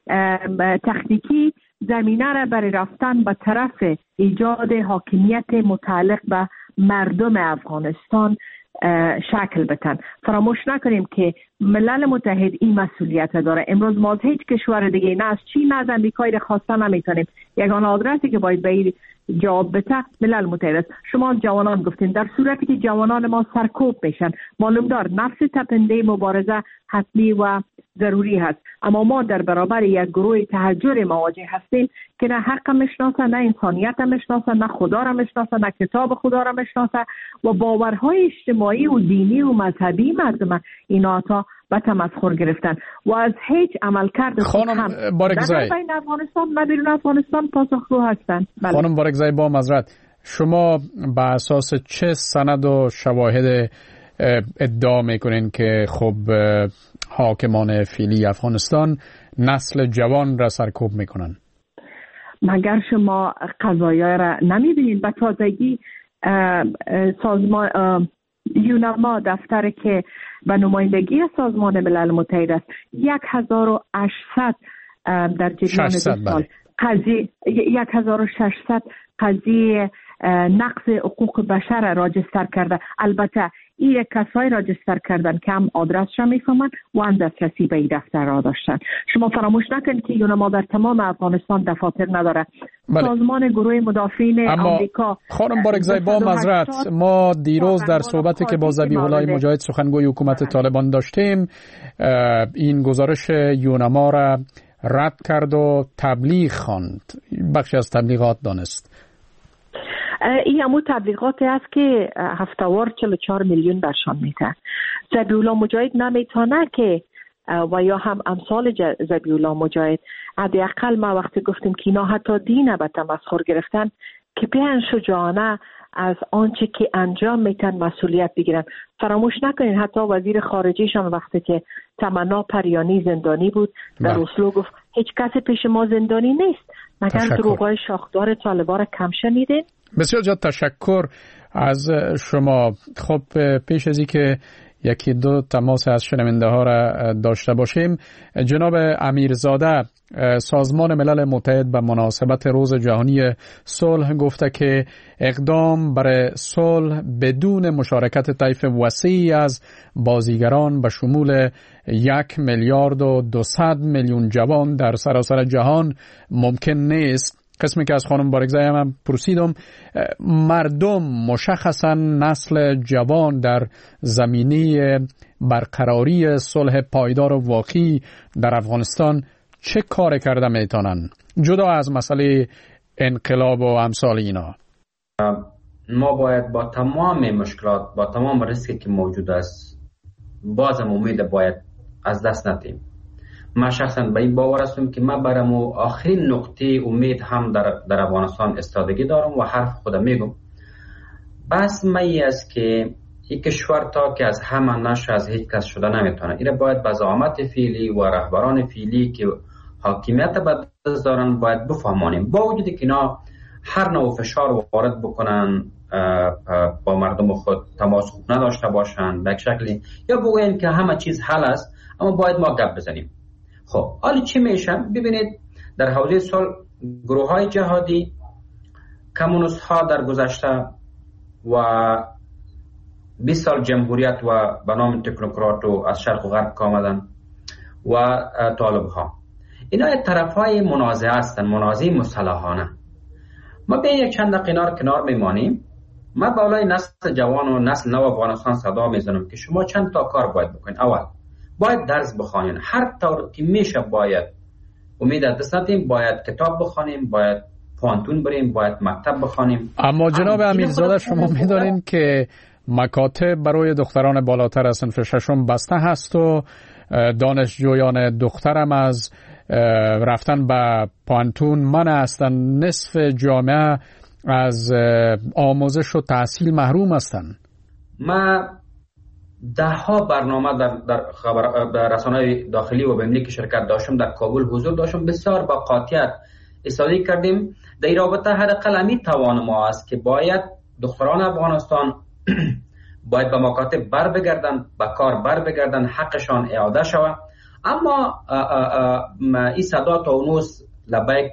[SPEAKER 5] تکنیکی زمینه را برای رفتن به طرف ایجاد حاکمیت متعلق به مردم افغانستان شکل بدن. فراموش نکنیم که ملل متحد این مسئولیت داره. امروز ما از هیچ کشور دیگه، نه از چین نه از امریکایی را خواسته نمیتونیم. یگانه آدرسی که باید به این جواب بده ملل متحد است. شما از جوانان گفتین، در صورتی که جوانان ما سرکوب میشن، معلوم دار نفس تپنده مبارزه حتمی و ضروری هست، اما ما در برابر یک گروه تهجر مواجه هستیم که نه حق میشناسه، نه انسانیت میشناسه، نه خدا را میشناسه، نه کتاب خدا را میشناسه و باورهای اجتماعی و دینی و مذهبی مردم اینا تا به تمسخر گرفتن و از هیچ عملکرد خود هم
[SPEAKER 4] بارگزایی
[SPEAKER 5] در بین افغانستان و بیرون افغانستان پاسخگو هستند. بله.
[SPEAKER 4] خانم بارگزایی، با معذرت، شما به اساس چه سند و شواهد ادعا میکنین که خب حاکمان فعلی افغانستان نسل جوان را سرکوب میکنن؟
[SPEAKER 5] مگر شما قضایا را نمیبینید؟ به تازگی سازمان یونما، دفتر که به نمایندگی سازمان ملل متحد است، یک هزار و هشتصد در جریان دو سال قضیه یک هزار و ششصد قضیه نقض حقوق بشر راجستر کرده. البته این کسایی راجستر کردن که هم آدرس را میفهمن و هم دسترسی به این دفتر را داشتن. شما فراموش نکنید که یونما در تمام افغانستان دفاتر نداره.
[SPEAKER 4] بله.
[SPEAKER 6] سازمان گروه مدافعین آمریکا.
[SPEAKER 4] خانم بارگزای با معذرت، ما دیروز در صحبتی که با ذبیح الله مجاهد سخنگوی حکومت طالبان داشتیم این گزارش یونما را رد کرد و تبلیغ خواند، بخشی از تبلیغات دانست.
[SPEAKER 6] این همون تبلیغاتی است که هفته‌وار چهل و چهار میلیون برشان میده. ذبیح الله مجاهد نمیتونه که و یا هم امثال ذبیح الله مجاهد، حداقل ما وقتی گفتیم که اینا حتی دین به تمسخر گرفتن که بیان شجاعانه از آنچه که انجام میتن مسئولیت بگیرن. فراموش نکنین حتی وزیر خارجیشان وقتی که تمنا پریانی زندانی بود در اسلو گفت هیچ کسی پیش ما زندانی نیست، مگر دروغای شاخدار طالبان را کم شنیدین؟
[SPEAKER 4] بسیار زیاد تشکر از شما. خب پیش از این که یکی دو تماس از شنونده ها را داشته باشیم، جناب امیرزاده سازمان ملل متحد به مناسبت روز جهانی صلح گفته که اقدام برای صلح بدون مشارکت طیف وسیعی از بازیگران به شمول یک میلیارد و دوصد میلیون جوان در سراسر جهان ممکن نیست. قسمی که از خانم بارگزای هم پرسیدم، مردم مشخصا نسل جوان در زمینه برقراری صلح پایدار و واقعی در افغانستان چه کار کرده میتونن جدا از مسئله انقلاب و امثال اینا؟
[SPEAKER 7] ما باید با تمام مشکلات، با تمام ریسکی که موجود است، بازم امید باید از دست ندیم. من شخصا به این باور هستم که من برام آخرین نقطه امید هم در, در افغانستان استادگی دارم و حرف خودم میگم. بس می است که یک کشور تا که از همه نش از هیچ کس شده نمیتونه. این باید به زعامت فعلی و رهبران فعلی که حاکمیت به دست دارن باید بفهمانیم، با وجودی که اینا هر نوع فشار وارد بکنن با مردم خود تماس خوب نداشته باشن به شکلی، یا بگوین که همه چیز حل است، اما باید ما گپ بزنیم. خب حالا چی میشه؟ ببینید در حوزه صلح گروه های جهادی، کمونیست ها در گذشته و بیست سال جمهوریت و به نام تکنوکرات و از شرق و غرب آمدن و طالب ها، اینا طرف های منازعه هستن، منازعه مسلحانه. ما به یک چند دقیقه کنار میمانیم. ما بالای نسل جوان و نسل نو افغانستان صدا میزنم که شما چند تا کار باید بکنید. اول باید درس بخوانید، هر طور که میشه باید امید دست ندیم، باید کتاب بخوانیم، باید پانتون بریم، باید مکتب بخوانیم.
[SPEAKER 4] اما جناب امیرزاده شما میدانید که مکاتب برای دختران بالاتر از صنف ششم بسته هست و دانشجویان دخترم از رفتن به پانتون منع هستن. نصف جامعه از آموزش و تحصیل محروم هستند.
[SPEAKER 7] ما ده ها برنامه در, در, خبر در رسانه‌های داخلی و بین‌المللی که شرکت داشتم، در کابل حضور داشتم، بسیار با قاطعیت استفاده کردیم. در این رابطه حداقل همین توان ما است که باید دختران افغانستان باید به مکاتب بر بگردن، به کار بر بگردن، حقشان اعاده شود. اما این صدا تا اونوز لبیک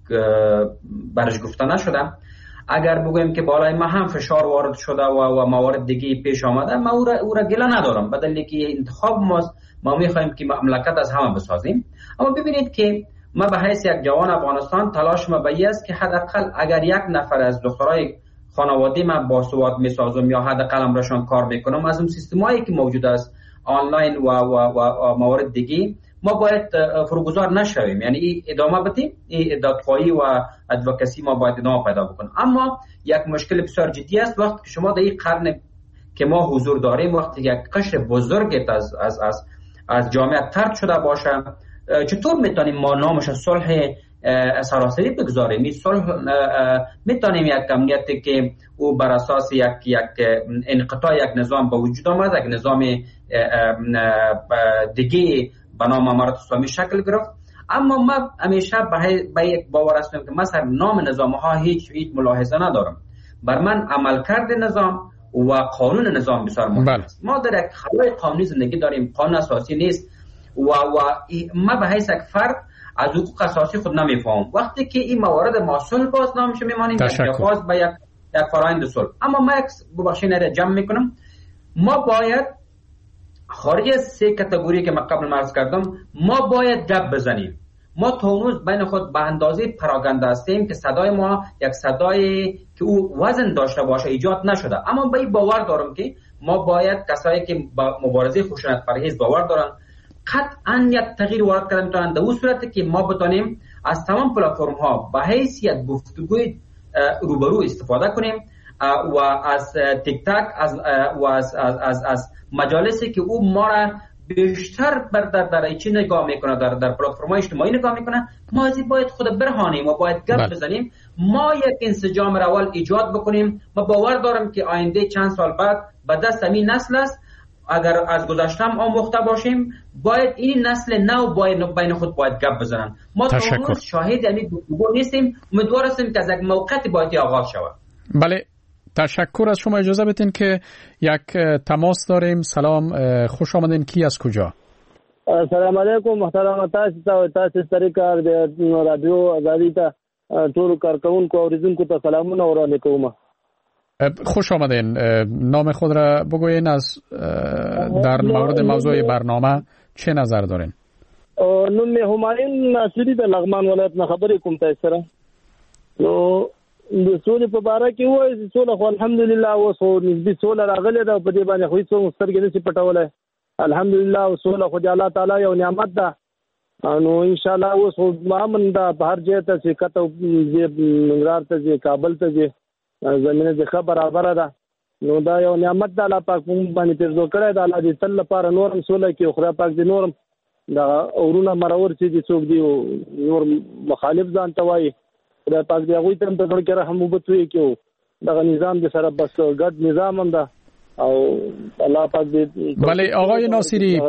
[SPEAKER 7] برش گفته نشده. اگر بگویم که بالای ما هم فشار وارد شده و, و موارد دیگه پیش آمده، ما او را, او را گله ندارم، بدل که انتخاب ماست، ما میخوایم که مملکت از همه بسازیم. اما ببینید که ما به حیث یک جوان افغانستان تلاش ما به این است که حداقل اگر یک نفر از دخترای خانواده من باسواد میسازم یا حداقل امرشان کار میکنم، از اون سیستمایی که موجود است آنلاین و, و, و, و موارد دیگه، ما باید فروگذار نشویم، یعنی ادامه بدیم. این دادخواهی و ادوکسی ما باید ادامه پیدا بکنیم. اما یک مشکل بسیار جدی است وقتی که شما در این قرن که ما حضور داریم، وقتی یک قشر بزرگت از از از از جامعه طرد شده باشه، چطور میتونیم ما نامش صلح سراسری بگذاریم؟ این صلح میتونیم یک امنیتی که او بر اساس یک یک انقطاع یک نظام به وجود آمد، یک نظام دیگه به نام امارت اسلامی شکل گرفت. اما ما همیشه به یک باور هستیم که مثلا نام نظام ها هیچ هیچ ملاحظه ندارم. بر من عملکرد نظام و قانون نظام بسیار مهم است. ما در یک خلای قانونی زندگی داریم، قانون اساسی نیست و و ما به حیث یک فرد از حقوق اساسی خود نمیفهمم. وقتی که این موارد ما صلح باز نامش میمانیم، باز به یک یک فرآیند صلح. اما ما یک ببخشید نره جمع میکنم، ما باید خارج از سه کاتگوری که من قبل عرض کردم، ما باید گپ بزنیم، ما تا هنوز بین خود به اندازه پراگنده هستیم که صدای ما یک صدای که او وزن داشته باشه ایجاد نشده. اما به این باور دارم که ما باید کسایی که با مبارزه خشونت پرهیز باور دارن قطعا یک تغییر وارد کردن میتونن، در اون صورتی که ما بتونیم از تمام پلتفرم ها به حیثیت گفتگوی روبرو استفاده کنیم و از تیک تاک از و از از از, از مجالسی که او ما را بیشتر بر در در چی نگاه میکنه، در در پلتفرم اجتماعی نگاه میکنه، ما از این باید خود برهانیم و باید گپ بزنیم، ما یک انسجام اول ایجاد بکنیم. ما باور دارم که آینده چند سال بعد به دست همین نسل است. اگر از گذشتم آموخته باشیم، باید این نسل نو باید بین خود باید گپ بزنن. ما تا هنوز شاهد همین گفتگو نیستیم. امیدوار هستیم که از یک موقعی باید آغاز شود.
[SPEAKER 4] بله، تشکر. از شما اجازه بدین که یک تماس داریم. سلام، خوش آمدین. کی از کجا؟
[SPEAKER 11] سلام علیکم محترم تاسو ته تاسو طریقار د رادیو آزادی ته ټول کارکونکو اوریدونکو ته سلامونه ورانه کوم.
[SPEAKER 4] خوش آمدین. نام خود را بگوین، از در مورد موضوع برنامه چه نظر دارین؟
[SPEAKER 11] نوم می همایون ناصری د لغمان ولایت نه خبرې کوم تاسو سره. نو د سولې په باره کې وایي سوله خو الحمدلله اوس خو نسبي سوله راغلې ده، په دې باندې خو هېڅوک سترګې نشي پټولی. الحمدلله سوله خو د الله تعالی یو نعمت ده. نو انشاءالله اوس خو امن ده، په هر ځای ته چې کته ځې، ننګرهار ته ځې، کابل ته ځې، زمینه د ښه برابره ده. نو دا یو نعمت ده الله پاک موږ باندې پیرزو کړی ده. الله دې تل لپاره نورم سوله کړي. خدای پاک دې نورم دغه اورونه مرور چې دي څوک دي نور مخالف ځان ته وایي، خدای پاک دې هغوی ته هم په زړه کې رحم وبتوي کړي. دغه نظام دې سره بس ګډ نظام هم ده او الله پاک دې.
[SPEAKER 4] بله آقای ناصری،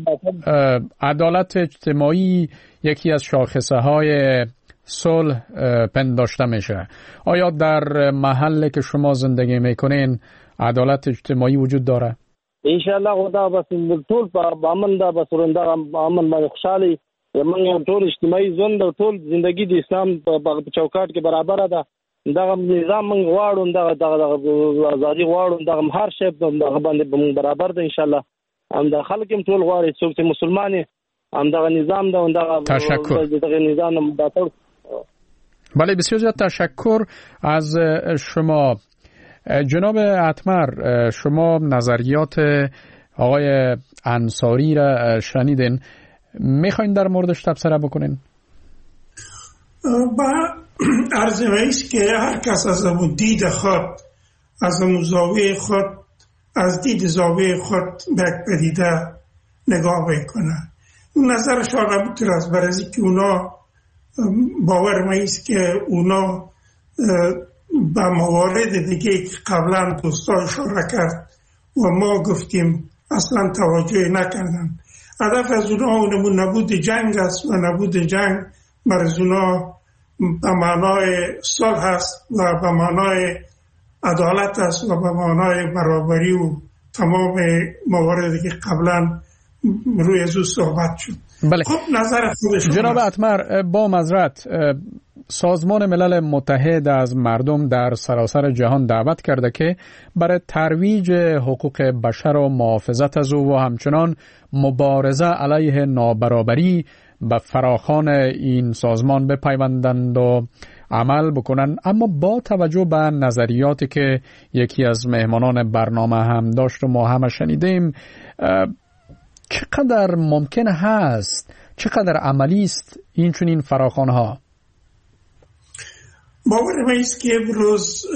[SPEAKER 4] عدالت اجتماعی یکی از شاخصه های صلح پنداشته میشه. آیا در محل که شما زندگی میکنین عدالت اجتماعی وجود داره؟
[SPEAKER 11] انشاءالله خدا بس ټول په امن ده، بس ورنده امن باندې خوشحالي. موږ ټول اجتماعي ژوند او ټول زندگی د اسلام په چوکاټ کې برابره ده. دغه نظام موږ غواړو، دغه دغه ازادي غواړو، دغه هر شی دغه باندې برابر ده انشاءالله. هم د خلک هم ټول غواړي څوک چې مسلمان هم دغه نظام ده، دغه دغه نظام ملاتړ.
[SPEAKER 4] بله، بسیار زیاد تشکر از شما. جناب اتمر، شما نظریات آقای انصاری را شنیدین، میخواین در موردش تبصره بکنین؟
[SPEAKER 8] با ارزمه است که هر کس از اون دید خود، از اون زاویه خود، از دید زاویه خود به پدیده نگاه بکنه. اون نظرش آدم میتونه از برزی که اونا باور ما است که اونا به موارد دیگه که قبلا دوستا اشاره کرد و ما گفتیم اصلا توجه نکردن. هدف از اونا اونمون نبود جنگ است و نبود جنگ برای اونا به معنای صلح است و به معنای عدالت است و به معنای برابری و تمام مواردی که قبلا روی از او صحبت شد.
[SPEAKER 4] بله.
[SPEAKER 8] خب نظر خودشون
[SPEAKER 4] جناب اتمر، با معذرت، سازمان ملل متحد از مردم در سراسر جهان دعوت کرده که برای ترویج حقوق بشر و محافظت از او و همچنان مبارزه علیه نابرابری به فراخوان این سازمان بپیوندند و عمل بکنند. اما با توجه به نظریاتی که یکی از مهمانان برنامه هم داشت و ما هم شنیدیم، چقدر ممکن هست، چقدر عملی است این چنین فراخوان ها؟
[SPEAKER 8] باور من است که امروز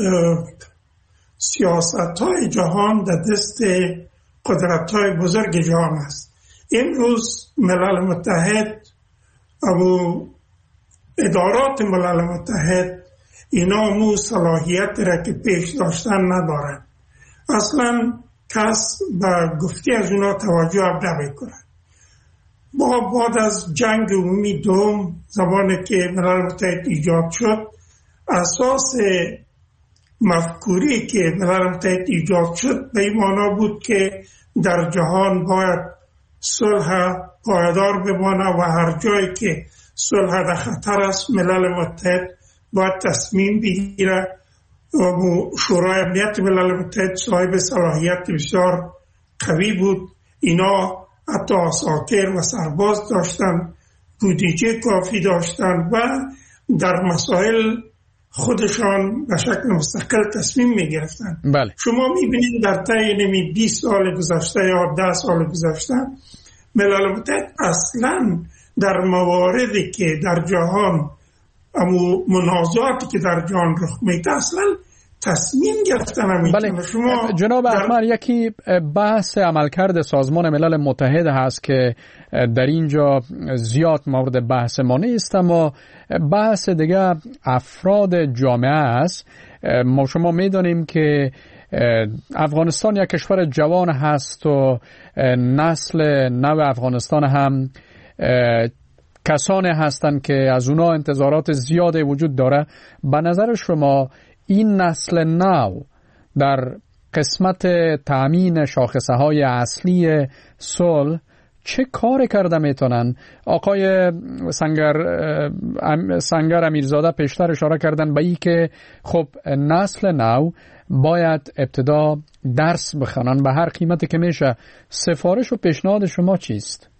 [SPEAKER 8] سیاست های جهان در دست قدرت های بزرگ جهان است. امروز ملل متحد و ادارات ملل متحد اینا مو صلاحیت را که پیش داشتن ندارن. اصلا کس به گفتی از اونا توجه نمی کنند. با بعد از جنگ عمومی دوم، زمانی که ملل متحد ایجاد شد، اساس مفکوری که ملل متحد ایجاد شد به این معنا بود که در جهان باید صلح پایدار بمانه و هر جایی که صلح در خطر است ملل متحد باید تصمیم بگیره. شورای امنیت ملل متحد صاحب صلاحیت بسیار قوی بود. اینا حتی عساکر و سرباز داشتن بودجه کافی داشتن و در مسائل خودشان به شکل مستقل تصمیم می گرفتن.
[SPEAKER 4] بله.
[SPEAKER 8] شما می بینید در طی نمی بیست سال گذشته یا ده سال گذشته ملل متحد اصلا در مواردی که در جهان امو منازعاتی که در جهان رخ میده اصلا تصمیم گرفتن.
[SPEAKER 4] بله.
[SPEAKER 8] شما
[SPEAKER 4] جناب احمد، یکی بحث عملکرد سازمان ملل متحد هست که در اینجا زیاد مورد بحث ما نیست، اما بحث دیگه افراد جامعه است. ما شما میدانیم که افغانستان یک کشور جوان هست و نسل نو افغانستان هم کسانی هستند که از اونا انتظارات زیاده وجود داره. به نظر شما این نسل نو در قسمت تأمین شاخصه های اصلی صلح چه کار کرده میتونن؟ آقای سنگر سنگر امیرزاده پیشتر اشاره کردن به این که خب نسل نو باید ابتدا درس بخونن به هر قیمتی که میشه. سفارش و پیشنهاد شما چیست؟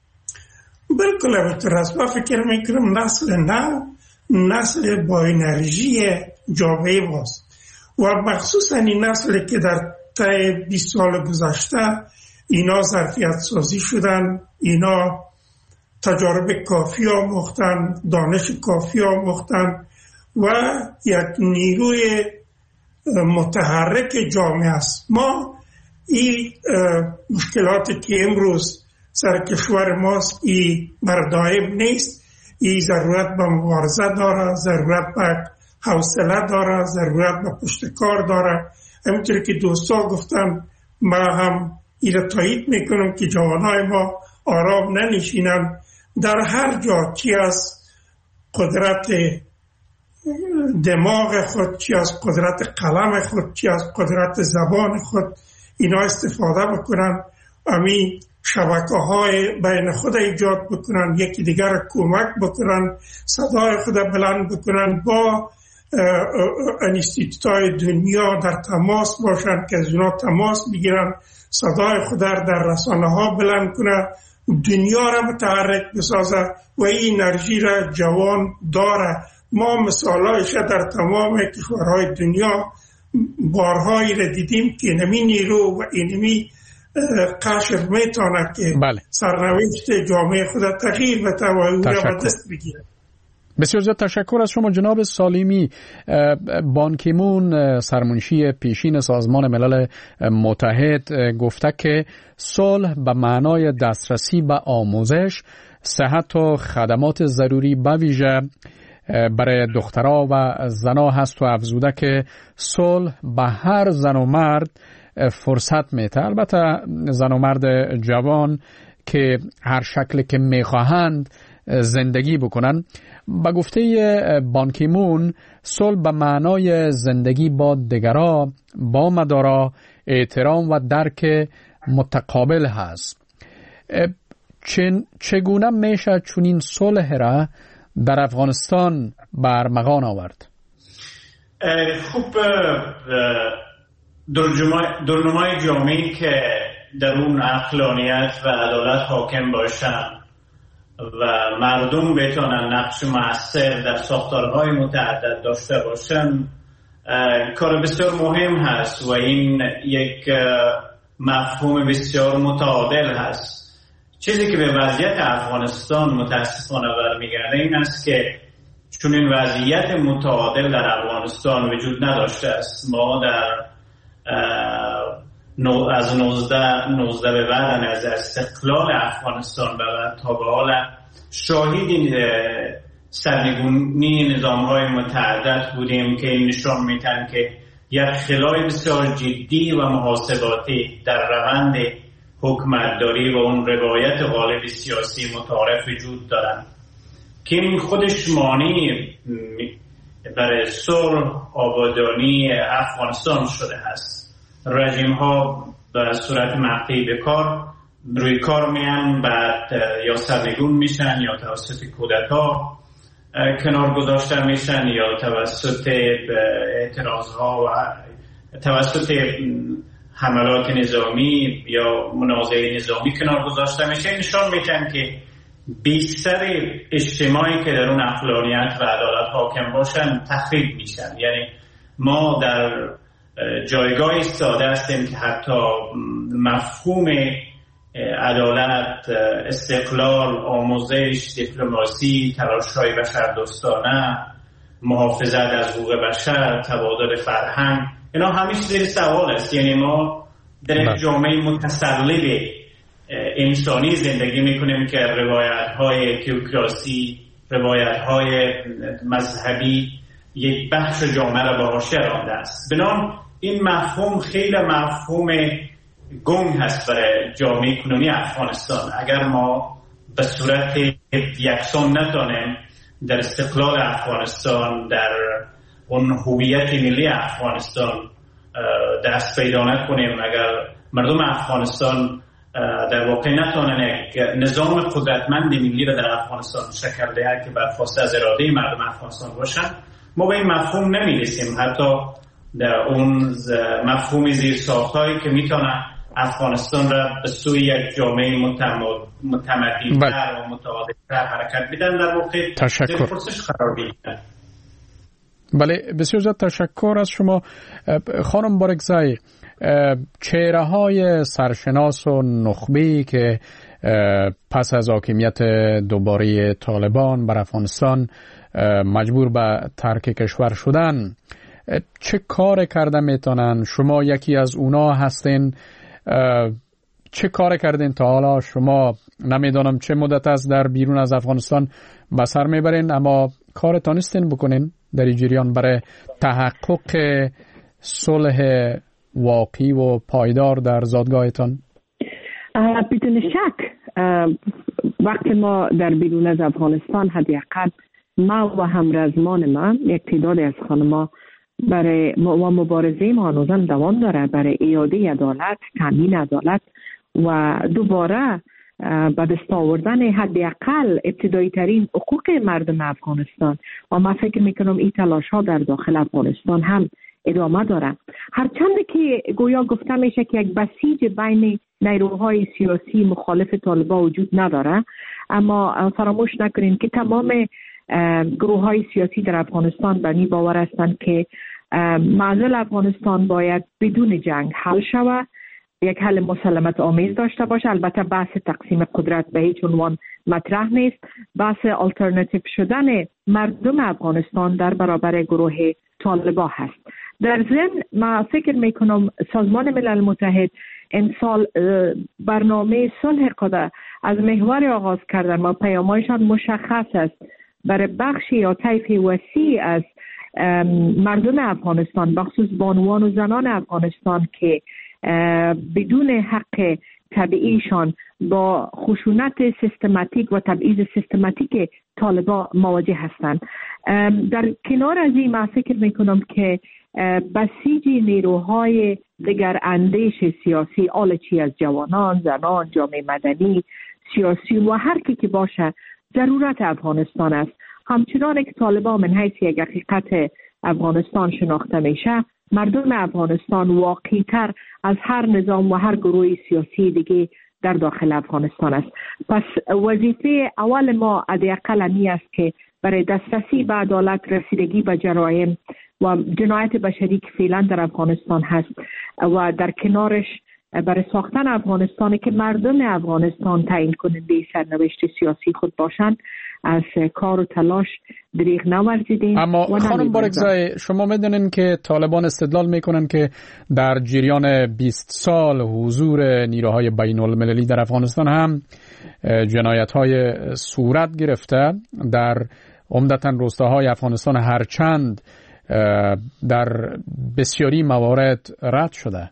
[SPEAKER 8] بالکل همینطور است. من فکر میکنم نسل نو نسل با انرژی جامعه باست و مخصوصا این نسل که در طی بیست سال گذشته اینا ظرفیت سازی شدن، اینا تجارب کافی آموختن، دانش کافی آموختن و یک نیروی متحرک جامعه است. ما این مشکلاتی که امروز سر کشور ماست این بردائم نیست. این ضرورت به مبارزه داره، ضرورت به حوصله داره، ضرورت به پشتکار داره. همینطور که دوستا گفتن ما هم این تایید میکنم که جوانای ما آرام ننشینن. در هر جا چی از قدرت دماغ خود، چی از قدرت قلم خود، چی از قدرت زبان خود اینا استفاده بکنن، امی شبکه های بین خود ایجاد بکنن، یکی دیگر کمک بکنن، صدای خود بلند بکنن، با انستیتوت های دنیا در تماس باشن که از اونا تماس بگیرن، صدای خود در رسانه ها بلند کنه، دنیا را متحرک بسازه و این انرژی را جوان داره. ما مثالایش در تمام کشورهای دنیا بارهایی را دیدیم که اینمی نیرو و اینمی قشر میتونه که
[SPEAKER 4] بله.
[SPEAKER 8] سرنوشت جامعه خود تغییر بده و او را به دست بگیره.
[SPEAKER 4] بسیار زیاد تشکر از شما جناب سالیمی. بان کی مون سرمنشی پیشین سازمان ملل متحد گفته که صلح به معنای دسترسی به آموزش، صحت و خدمات ضروری به ویژه برای دخترها و زنها هست و افزوده که صلح به هر زن و مرد فرصت میده. البته زن و مرد جوان که هر شکل که میخواهند زندگی بکنن. به گفته بان کی مون صلح به معنای زندگی با دیگران با مدارا احترام و درک متقابل هست. چگونه میشه چنین صلح را در افغانستان برمغان آورد؟
[SPEAKER 9] خوب درنمای جامعی که در اون عقلانیت و عدالت حاکم باشن و مردم بتونن نقش مؤثر در ساختارهای متعدد داشته باشن کار بسیار مهم هست و این یک مفهوم بسیار متعادل هست. چیزی که به وضعیت افغانستان متاسفانه برمیگرده این است که چون این وضعیت متعادل در افغانستان وجود نداشته است. ما در از نوزده به بعد از استقلال افغانستان به بعد تا به حال شاهد سرنگونی نظام‌های متعدد بودیم که این نشان میدن که یک خلای بسیار جدی و محاسباتی در روند حکومتداری و اون روایت غالب سیاسی متعارف وجود دارن که این خودش مانع برای صلح آبادانی افغانستان شده است. رژیم ها به صورت مقطعی به کار روی کار میان، بعد یا سرنگون میشن یا توسط کودتا کنار گذاشته میشن یا توسط اعتراض ها و توسط حملات نظامی یا منازعه نظامی کنار گذاشته میشن. نشان میدن که بیشتر اجتماعی که در اون عقلانیت و عدالت حاکم باشن تخریب میشن. یعنی ما در جایگاه ایستاده هستیم که حتی مفهوم عدالت، استقلال، آموزش، دیپلماسی، تلاش‌های بشردوستانه، محافظت از حقوق بشر، تبادل فرهنگ، اینا همیشه زیر سوال است. یعنی ما در یک جامعه متسلب انسانی زندگی میکنیم که روایت‌های تئوکراسی، روایت‌های مذهبی یک بخش جامعه را به حاشیه رانده است. بنابراین این مفهوم خیلی مفهوم گنگ هست برای جامعه کنونی افغانستان. اگر ما به صورت یکسان نتونیم در استقلال افغانستان، در اون هویت ملی افغانستان دست پیدا نکنیم، اگر مردم افغانستان در واقع نتونن یک نظام قدرتمند ملی را در افغانستان شکل دهند که برخواسته از اراده مردم افغانستان باشند، ما به این مفهوم نمیرسیم. حتی در اون مفهوم زیرساخت‌هایی که میتونه افغانستان را به سوی یک جامعه متمدن‌تر و متعادل‌تر حرکت بدن، در واقع
[SPEAKER 4] تشکر.
[SPEAKER 9] پرسش قرار بگیرن.
[SPEAKER 4] بله، بسیار زیاد تشکر از شما خانم بارکزای. چهره های سرشناس و نخبه‌ای که پس از حاکمیت دوباره طالبان بر افغانستان مجبور به ترک کشور شدن، چه کار کرده میتونن؟ شما یکی از اونا هستین. چه کار کردین تا حالا؟ شما نمیدونم چه مدت از در بیرون از افغانستان به سر میبرین، اما کار تانستین بکنین در این جریان برای تحقق صلح واقعی و پایدار در زادگاهتان؟
[SPEAKER 5] بدون شک وقتی ما در بیرون از افغانستان، حداقل ما و همرزمان ما، یک تعداد از خانم‌ها، برای و مبارزه ما هنوزم دوام داره برای اعاده عدالت، تامین عدالت و دوباره به دست آوردن حداقل ابتدایی ترین حقوق مردم افغانستان. و من فکر میکنم این تلاش ها در داخل افغانستان هم ادامه داره. هرچند که گویا گفته میشه که یک بسیج بین نیروهای سیاسی مخالف طالبان وجود نداره، اما فراموش نکنین که تمام گروه های سیاسی در افغانستان به این باور هستند که معضل افغانستان باید بدون جنگ حل شود، یک حل مسالمت آمیز داشته باشه. البته بحث تقسیم قدرت به هیچ عنوان مطرح نیست. بحث آلترناتیو شدن مردم افغانستان در برابر گروه طالبان هست. در ضمن ما فکر میکنم سازمان ملل متحد امسال برنامه صلح قدر از محور آغاز کردن و پیامایشان مشخص است برای بخشی یا طیف وسیع از مردم افغانستان، بخصوص بانوان و زنان افغانستان که بدون حق طبیعیشان با خشونت سیستماتیک و تبعیض سیستماتیک طالبان مواجه هستند. در کنار از این من فکر میکنم که بسیج نیروهای دیگر اندیش سیاسی، آلچی از جوانان، زنان، جامعه مدنی، سیاسی و هر کی که باشه ضرورت افغانستان است. همچنان که طالبان من حیث یک حقیقت افغانستان شناخته میشه، مردم افغانستان واقعی تر از هر نظام و هر گروه سیاسی دیگه در داخل افغانستان است. پس وظیفه اول ما حداقل این است که برای دسترسی به عدالت، رسیدگی به جرایم و جنایت بشری که فعلا در افغانستان هست و در کنارش برای ساختن افغانستان که مردم افغانستان تعیین کننده سرنوشت سیاسی خود باشند، از کار و تلاش دریغ نورزیدیم.
[SPEAKER 4] اما خانم بارکزای، شما میدونین که طالبان استدلال میکنن که در جریان بیست سال حضور نیروهای بین المللی در افغانستان هم جنایت های صورت گرفته در عمدتاً روستاهای افغانستان، هرچند در بسیاری موارد رد شده.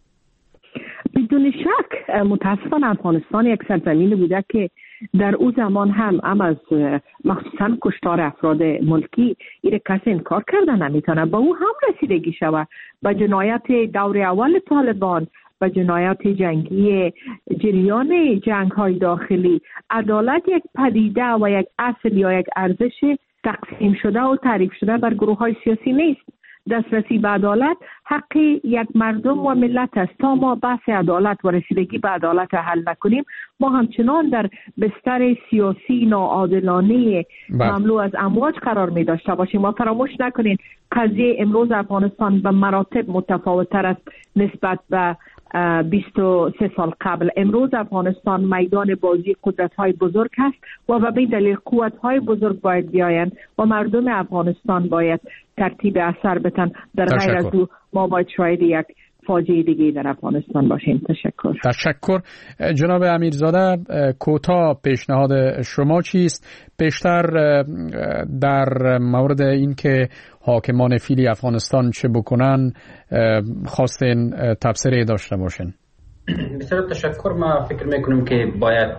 [SPEAKER 5] بدون شک متاسفانه افغانستان یک سرزمین بوده که در او زمان هم هم از مخصوصا کشتار افراد ملکی این کسی انکار کردن نمیتونه. با او هم رسیدگی شود به جنایت دور اول طالبان، به جنایت جنگی جریان جنگ های داخلی. عدالت یک پدیده و یک اصل یا یک ارزش تقسیم شده و تعریف شده بر گروه های سیاسی نیست. دسترسی به عدالت حق یک مردم و ملت است. تا ما بحث عدالت و رسیدگی به عدالت حل نکنیم، ما همچنان در بستر سیاسی ناعادلانه مملو از امواج قرار می داشته باشیم. و فراموش نکنین قضیه امروز افغانستان به مراتب متفاوت‌تر است نسبت به بیست و سه سال قبل. امروز افغانستان میدان بازی قدرت‌های بزرگ است و به این دلیل قوت‌های بزرگ باید بیایند و مردم افغانستان باید ترتیب اثر بتن. در غیر از او ما باید شاید یک فاجعه دیگه در افغانستان باشیم. تشکر.
[SPEAKER 4] تشکر. جناب امیرزاده، کوتاه پیشنهاد شما چیست؟ بیشتر در مورد اینکه حاکمان فعلی افغانستان چه بکنن خواستین تبصره داشته باشین.
[SPEAKER 7] بسیار تشکر. ما فکر میکنم که باید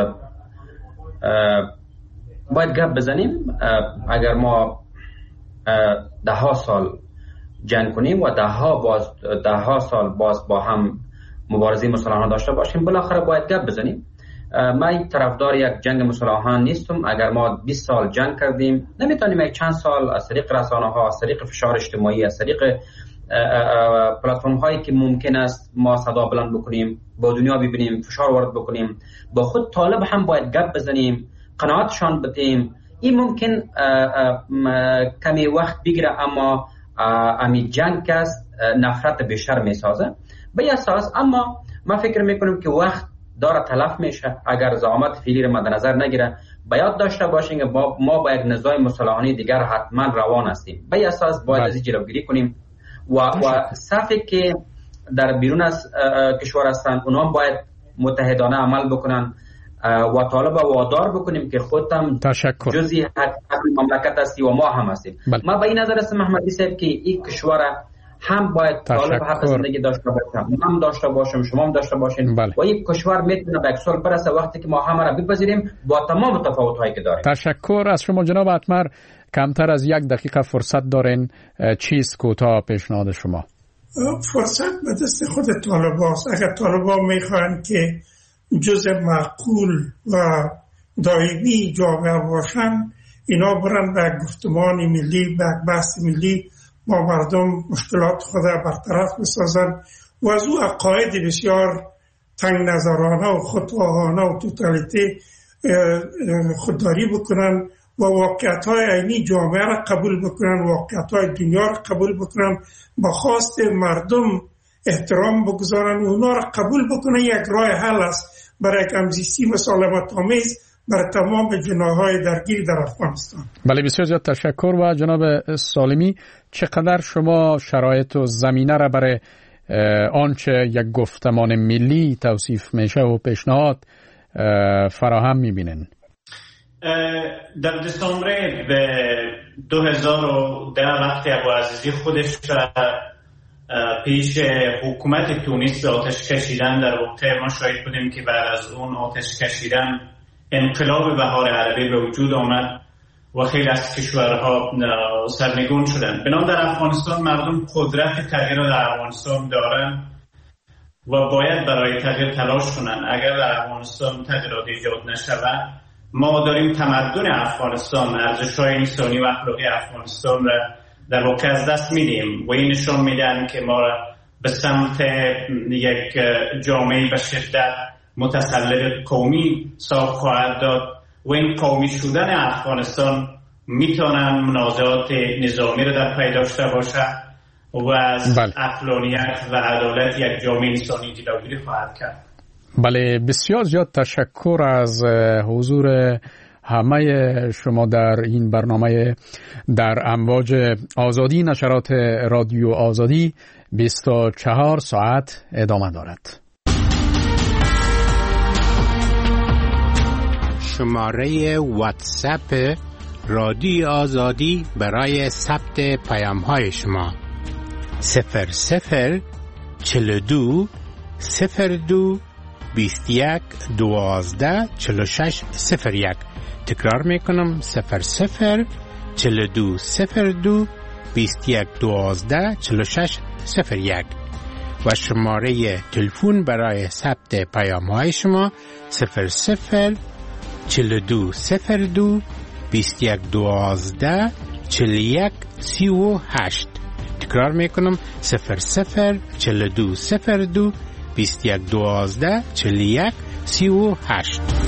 [SPEAKER 7] باید گپ بزنیم. اگر ما ده ها سال جنگ کنیم و ده ها باز ده ها سال باز با هم مبارزه مسلحانه داشته باشیم، بالاخره باید گپ بزنیم. من طرفدار یک جنگ مسلحانه نیستم. اگر ما بیست سال جنگ کردیم، نمیتونیم یک چند سال از طریق رسانه ها، از طریق فشار اجتماعی، از طریق پلتفرم هایی که ممکن است ما صدا بلند بکنیم، با دنیا ببینیم، فشار وارد بکنیم. با خود طالب هم باید گپ بزنیم، قناعتشان بدیم. این ممکن کمی وقت بگیره، اما امی جنگ است نفرت بیشتر میسازه به اساس. اما من فکر میکنم که وقت داره تلف میشه. اگر زعامت فعلی را مد نظر نگیره، باید داشته باشیم که ما با یک نزاع مصالحانه دیگر حتما روان هستیم. به اساس باید از این جلوگیری کنیم و و صفی که در بیرون از کشور هستند اونها باید متحدانه عمل بکنن و طالب وادار بکنیم که خودم جزئی مملکت هستی و ما هم هستیم. ما به این نظر هستم محمدی صاحب که این کشور هم باید طالب حق زندگی داشته باشه، هم داشته باشیم، شما هم داشته باشین. بله. و این کشور میتونه به اکسال برسه وقتی که ما همه را بپذیریم با تمام تفاوت‌هایی که داریم.
[SPEAKER 4] تشکر از شما جناب اتمر. کمتر از یک دقیقه فرصت دارین. چیست کوتاه پیشنهاد شما؟
[SPEAKER 8] فرصت به دست خود طالباست. اگر طالبا میخوان که جزء معقول و دائمی جامعه باشن، اینا برن به گفتمان ملی، به بحث ملی با مردم مشکلات خود برطرف بسازن و از او عقاید بسیار تنگ نظرانه و خودخواهانه و توتالیته خودداری بکنن و واقعیت‌های عینی جامعه را قبول بکنن، واقعیت‌های دنیا را قبول بکنن، با خواست مردم احترام بگذارن و اونا را قبول بکنن. یک راه حل است برای یک همزیستی مسالمت آمیز برای تمام جناح‌های درگیر در افغانستان.
[SPEAKER 4] بله، بسیار زیاد تشکر. و جناب سالمی، چقدر شما شرایط و زمینه را برای آنچه یک گفتمان ملی توصیف میشه و پیشنهاد فراهم میبینن؟
[SPEAKER 9] در دسامبر به دو هزار و ده وقتی ابوعزیزی خودش پیش حکومت تونس به آتش کشیدن، در واقع ما شاهد بودیم که بعد از اون آتش کشیدن انقلاب بهار عربی به وجود آمد و خیلی از کشورها سرنگون شدند. بنابراین در افغانستان مردم قدرت تغییر را در افغانستان دارن و باید برای تغییر تلاش کنند. اگر در افغانستان تغییرات ایجاد نشود، ما داریم تمدن افغانستان، ارزش‌های انسانی و اخلاقی افغانستان را در واقع از دست میدیم و این نشان میدن که ما را به سمت یک جامعه به شدت متسلط قومی ساخت خواهد داد و این قومی شدن افغانستان میتونن منازعات نظامی را در پی داشته باشه و از عقلانیت و عدالت یک جامعه انسانی جلوگیری خواهد کرد.
[SPEAKER 4] بله، بسیار زیاد تشکر از حضور همه شما در این برنامه در امواج آزادی. نشرات رادیو آزادی بیست و چهار ساعت ادامه دارد.
[SPEAKER 12] شماره واتساپ رادیو آزادی برای ثبت پیام‌های شما صفر صفر چهل و دو صفر دو بیست و یک دوازده چهل و شش صفر یک. تکرار میکنم صفر صفر چهل و دو صفر دو بیست و یک دوازده چهل و شش صفر یک و شماره تلفن برای ثبت پیام‌های شما صفر صفر چهل و دو صفر دو بیست و یک دوازده چهل و یک سی و هشت. تکرار میکنم صفر صفر چهل و دو صفر دو بیست و یک دوازده چهل و یک سی و هشت.